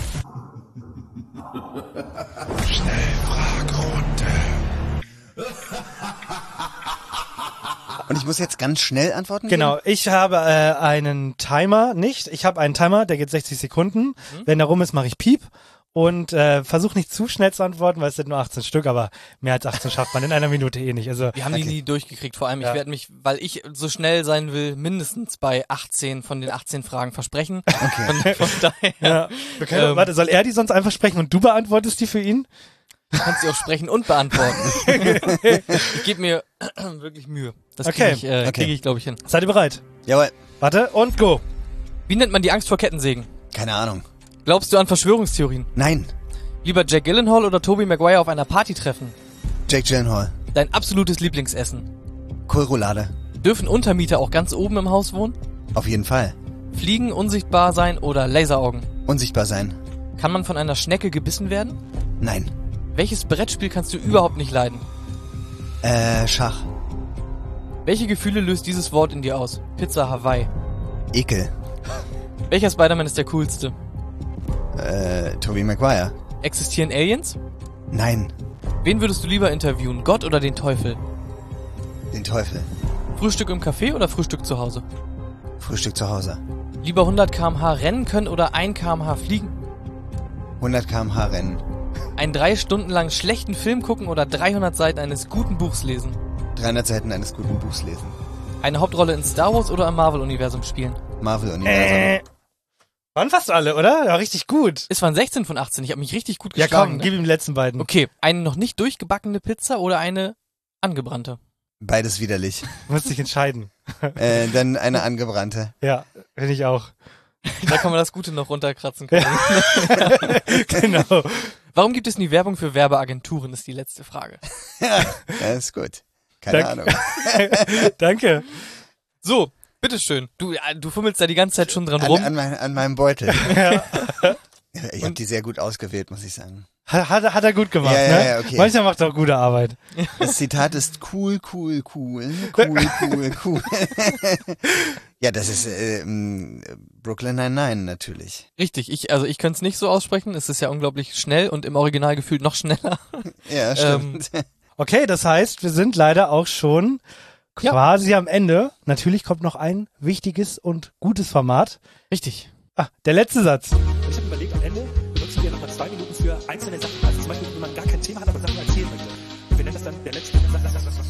Und ich muss jetzt ganz schnell antworten? Genau, ich habe äh, einen Timer, nicht, ich habe einen Timer, der geht sechzig Sekunden. Mhm. Wenn der rum ist, mache ich Piep und äh, versuche nicht zu schnell zu antworten, weil es sind nur achtzehn Stück, aber mehr als achtzehn schafft man in einer Minute eh nicht. Also Wir haben die nie durchgekriegt, vor allem, Ja. ich werde mich, weil ich so schnell sein will, mindestens bei achtzehn von den achtzehn Fragen versprechen. Okay. Von, von daher ja, wir können, Ähm. warte, soll er die sonst einfach sprechen und du beantwortest die für ihn? kannst du auch sprechen und beantworten. Ich gebe mir wirklich Mühe. Das kriege Okay. ich, äh, Okay. krieg ich glaube ich, hin. Seid ihr bereit? Jawohl. Warte und go. Wie nennt man die Angst vor Kettensägen? Keine Ahnung. Glaubst du an Verschwörungstheorien? Nein. Lieber Jack Gyllenhaal oder Tobey Maguire auf einer Party treffen? Jake Gyllenhaal. Dein absolutes Lieblingsessen? Kohlroulade. Dürfen Untermieter auch ganz oben im Haus wohnen? Auf jeden Fall. Fliegen, unsichtbar sein oder Laseraugen? Unsichtbar sein. Kann man von einer Schnecke gebissen werden? Nein. Welches Brettspiel kannst du überhaupt nicht leiden? Äh, Schach. Welche Gefühle löst dieses Wort in dir aus? Pizza Hawaii. Ekel. Welcher Spider-Man ist der coolste? Äh, Tobey Maguire. Existieren Aliens? Nein. Wen würdest du lieber interviewen, Gott oder den Teufel? Den Teufel. Frühstück im Café oder Frühstück zu Hause? Frühstück zu Hause. Lieber hundert Kilometer pro Stunde rennen können oder ein Kilometer pro Stunde fliegen? hundert Kilometer pro Stunde rennen. Einen drei Stunden lang schlechten Film gucken oder dreihundert Seiten eines guten Buchs lesen? dreihundert Seiten eines guten Buchs lesen. Eine Hauptrolle in Star Wars oder im Marvel-Universum spielen? Marvel-Universum. Äh, waren fast alle, oder? Ja, richtig gut. Es waren sechzehn von achtzehn, ich habe mich richtig gut Ja, geschlagen. komm, ne? gib ihm die letzten beiden. Okay, eine noch nicht durchgebackene Pizza oder eine angebrannte? Beides widerlich. Du musst dich entscheiden. Äh, dann eine angebrannte. Ja, finde ich auch. Da kann man das Gute noch runterkratzen können. Genau. Warum gibt es nie Werbung für Werbeagenturen, ist die letzte Frage. Ja, ist gut. Keine Danke. Ahnung. Danke. So, bitteschön. Du, äh, du fummelst da die ganze Zeit schon dran An, rum. an, mein, an meinem Beutel. Ja. Ich habe die sehr gut ausgewählt, muss ich sagen. Hat, hat, hat er gut gemacht, Ja, ja, ne? ja, okay. Manchmal macht er auch gute Arbeit. Das Zitat ist cool, cool, cool, cool, cool, cool. Ja, das ist äh, m, Brooklyn Nine-Nine natürlich. Richtig, ich, also ich könnte es nicht so aussprechen. Es ist ja unglaublich schnell und im Original gefühlt noch schneller. Ja, stimmt. Okay, das heißt, wir sind leider auch schon Ja. quasi am Ende. Natürlich kommt noch ein wichtiges und gutes Format. Richtig. Ah, der letzte Satz. Ich habe überlegt, am Ende benutzen wir nochmal zwei Minuten für einzelne Sachen. Also zum Beispiel, wenn man gar kein Thema hat, aber Sachen erzählen möchte. Und wir nennen das dann der letzte Satz.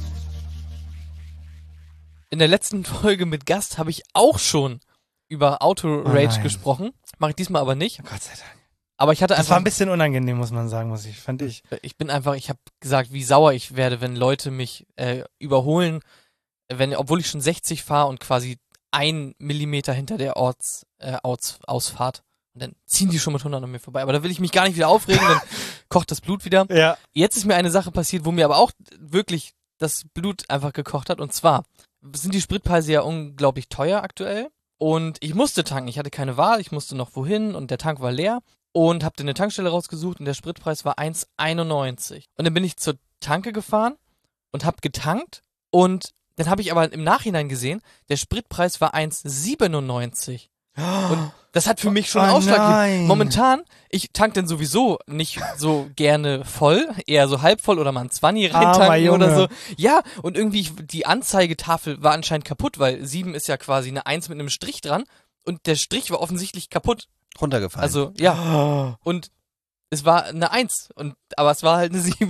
In der letzten Folge mit Gast habe ich auch schon über Auto-Rage Oh nein. gesprochen. Mache ich diesmal aber nicht. Gott sei Dank. Aber ich hatte Das einfach... war ein bisschen unangenehm, muss man sagen, muss ich, fand ich. Ich bin einfach, ich habe gesagt, wie sauer ich werde, wenn Leute mich äh, überholen, wenn, obwohl ich schon sechzig fahre und quasi ein Millimeter hinter der Orts, äh, Aus, Ausfahrt. Und dann ziehen die schon mit hundert an mir vorbei. Aber da will ich mich gar nicht wieder aufregen, dann kocht das Blut wieder. Ja. Jetzt ist mir eine Sache passiert, wo mir aber auch wirklich das Blut einfach gekocht hat. Und zwar sind die Spritpreise ja unglaublich teuer aktuell. Und ich musste tanken. Ich hatte keine Wahl. Ich musste noch wohin und der Tank war leer. Und hab dann eine Tankstelle rausgesucht und der Spritpreis war eins einundneunzig. Und dann bin ich zur Tanke gefahren und hab getankt. Und dann habe ich aber im Nachhinein gesehen, der Spritpreis war eins siebenundneunzig. Und das hat für mich schon einen Oh Ausschlag nein. gegeben. Momentan, ich tank dann sowieso nicht so gerne voll, eher so halb voll oder mal ein zwanzig Armer reintanken oder Junge. so. Ja, und irgendwie, ich, die Anzeigetafel war anscheinend kaputt, weil sieben ist ja quasi eine eins mit einem Strich dran und der Strich war offensichtlich kaputt. Runtergefallen. Also, ja. Und es war eine eins, und, aber es war halt eine sieben.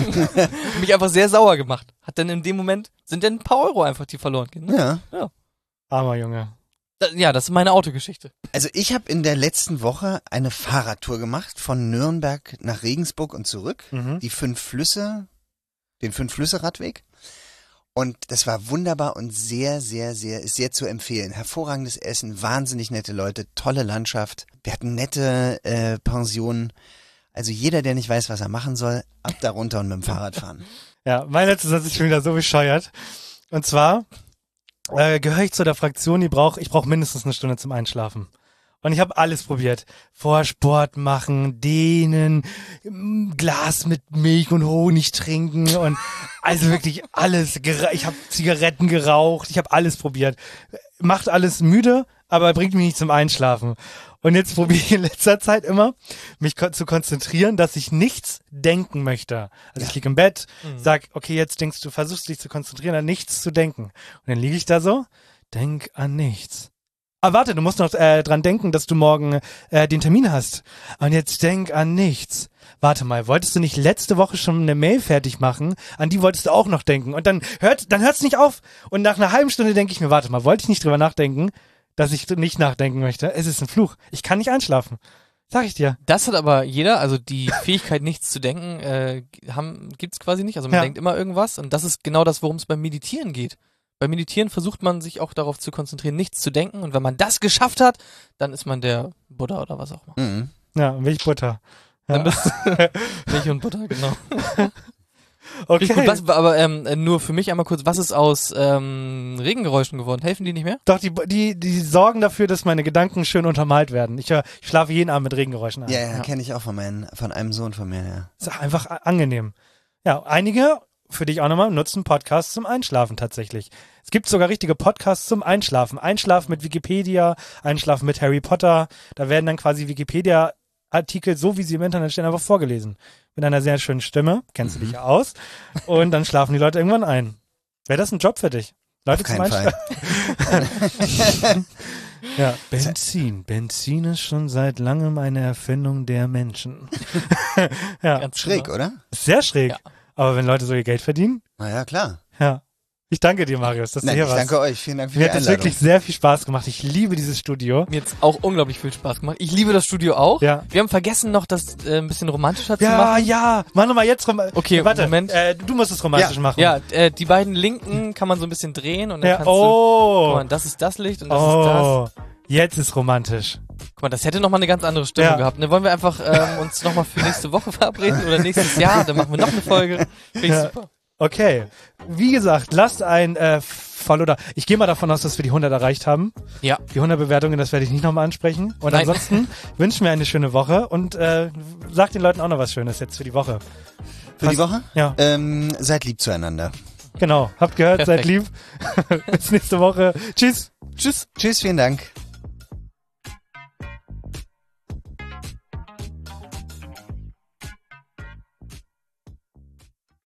Mich einfach sehr sauer gemacht. Hat dann in dem Moment, sind dann ein paar Euro einfach, die verloren gehen. Ne? Ja. Ja. Armer Junge. Da, ja, das ist meine Autogeschichte. Also ich habe in der letzten Woche eine Fahrradtour gemacht von Nürnberg nach Regensburg und zurück. Mhm. Die fünf Flüsse, den Fünf-Flüsse-Radweg. Und das war wunderbar und sehr, sehr, sehr, ist sehr zu empfehlen. Hervorragendes Essen, wahnsinnig nette Leute, tolle Landschaft. Wir hatten nette äh, Pensionen. Also jeder, der nicht weiß, was er machen soll, ab da runter und mit dem Fahrrad fahren. Ja, mein letzter Satz ist schon wieder so bescheuert. Und zwar äh, gehöre ich zu der Fraktion, die braucht, ich brauche mindestens eine Stunde zum Einschlafen. Und ich habe alles probiert. Vorsport machen, dehnen, m, Glas mit Milch und Honig trinken und also wirklich alles. Gera- Ich habe Zigaretten geraucht, ich habe alles probiert. Macht alles müde, aber bringt mich nicht zum Einschlafen. Und jetzt probiere ich in letzter Zeit immer, mich ko- zu konzentrieren, dass ich nichts denken möchte. Also ich liege im Bett, Mhm. sag, okay, jetzt denkst du, versuchst dich zu konzentrieren, an nichts zu denken. Und dann liege ich da so, denk an nichts. Ah, warte, du musst noch äh, dran denken, dass du morgen äh, den Termin hast. Und jetzt denk an nichts. Warte mal, wolltest du nicht letzte Woche schon eine Mail fertig machen? An die wolltest du auch noch denken. Und dann hört, dann hört's nicht auf. Und nach einer halben Stunde denke ich mir, warte mal, wollte ich nicht drüber nachdenken, dass ich nicht nachdenken möchte? Es ist ein Fluch. Ich kann nicht einschlafen. Sag ich dir. Das hat aber jeder, also die Fähigkeit, nichts zu denken, äh, haben, gibt's quasi nicht. Also man Ja. denkt immer irgendwas und das ist genau das, worum es beim Meditieren geht. Beim Meditieren versucht man sich auch darauf zu konzentrieren, nichts zu denken, und wenn man das geschafft hat, dann ist man der Buddha oder was auch immer. Mhm. Ja, Milchbutter. Ja. Dann bist Milch und Butter, genau. Okay. Gut, was, aber ähm, nur für mich einmal kurz, was ist aus ähm, Regengeräuschen geworden? Helfen die nicht mehr? Doch, die, die, die sorgen dafür, dass meine Gedanken schön untermalt werden. Ich, äh, ich schlafe jeden Abend mit Regengeräuschen ein. Ja, ja, kenne ich auch von, meinen, von einem Sohn von mir, ja. Ist einfach a- angenehm. Ja, einige, für dich auch nochmal, nutzen Podcasts zum Einschlafen tatsächlich. Es gibt sogar richtige Podcasts zum Einschlafen. Einschlafen mit Wikipedia, Einschlafen mit Harry Potter. Da werden dann quasi Wikipedia-Artikel, so wie sie im Internet stehen, einfach vorgelesen. Mit einer sehr schönen Stimme. Kennst du dich ja aus. Und dann schlafen die Leute irgendwann ein. Wäre das ein Job für dich? Leute Auf zum keinen Fall. Einschlafen. Ja, Benzin. Benzin ist schon seit langem eine Erfindung der Menschen. Ja, Ganz Schräg, genau. oder? sehr schräg. Ja. Aber wenn Leute so ihr Geld verdienen, Na ja, klar. ja. Ich danke dir, Marius, dass Nein, du hier ich warst. danke euch. Vielen Dank für Mir die hat das Einladung. wirklich sehr viel Spaß gemacht. Ich liebe dieses Studio. Mir hat's auch unglaublich viel Spaß gemacht. Ich liebe das Studio auch. Ja. Wir haben vergessen noch, das äh, ein bisschen romantischer zu Ja, machen. ja. Mach nochmal jetzt rom Okay, Warte, Moment. Äh, du musst es romantisch Ja. machen. Ja, äh, die beiden linken kann man so ein bisschen drehen und dann Ja, kannst du, oh. guck mal, das ist das Licht und das ist Oh, das. jetzt ist romantisch. Guck mal, das hätte nochmal eine ganz andere Stimmung Ja. gehabt. Ne? Wollen wir einfach ähm, uns nochmal für nächste Woche verabreden oder nächstes Jahr? Dann machen wir noch eine Folge. Finde ich Ja. super. Okay. Wie gesagt, lasst ein äh, Follow da. Ich gehe mal davon aus, dass wir die hundert erreicht haben. Ja. Die hundert Bewertungen, das werde ich nicht nochmal ansprechen. Und Nein. ansonsten wünschen wir eine schöne Woche und äh, sagt den Leuten auch noch was Schönes jetzt für die Woche. Für die Woche? Ja. Ähm, seid lieb zueinander. Genau. Habt gehört, seid Perfekt. lieb. Bis nächste Woche. Tschüss. Tschüss. Tschüss, vielen Dank.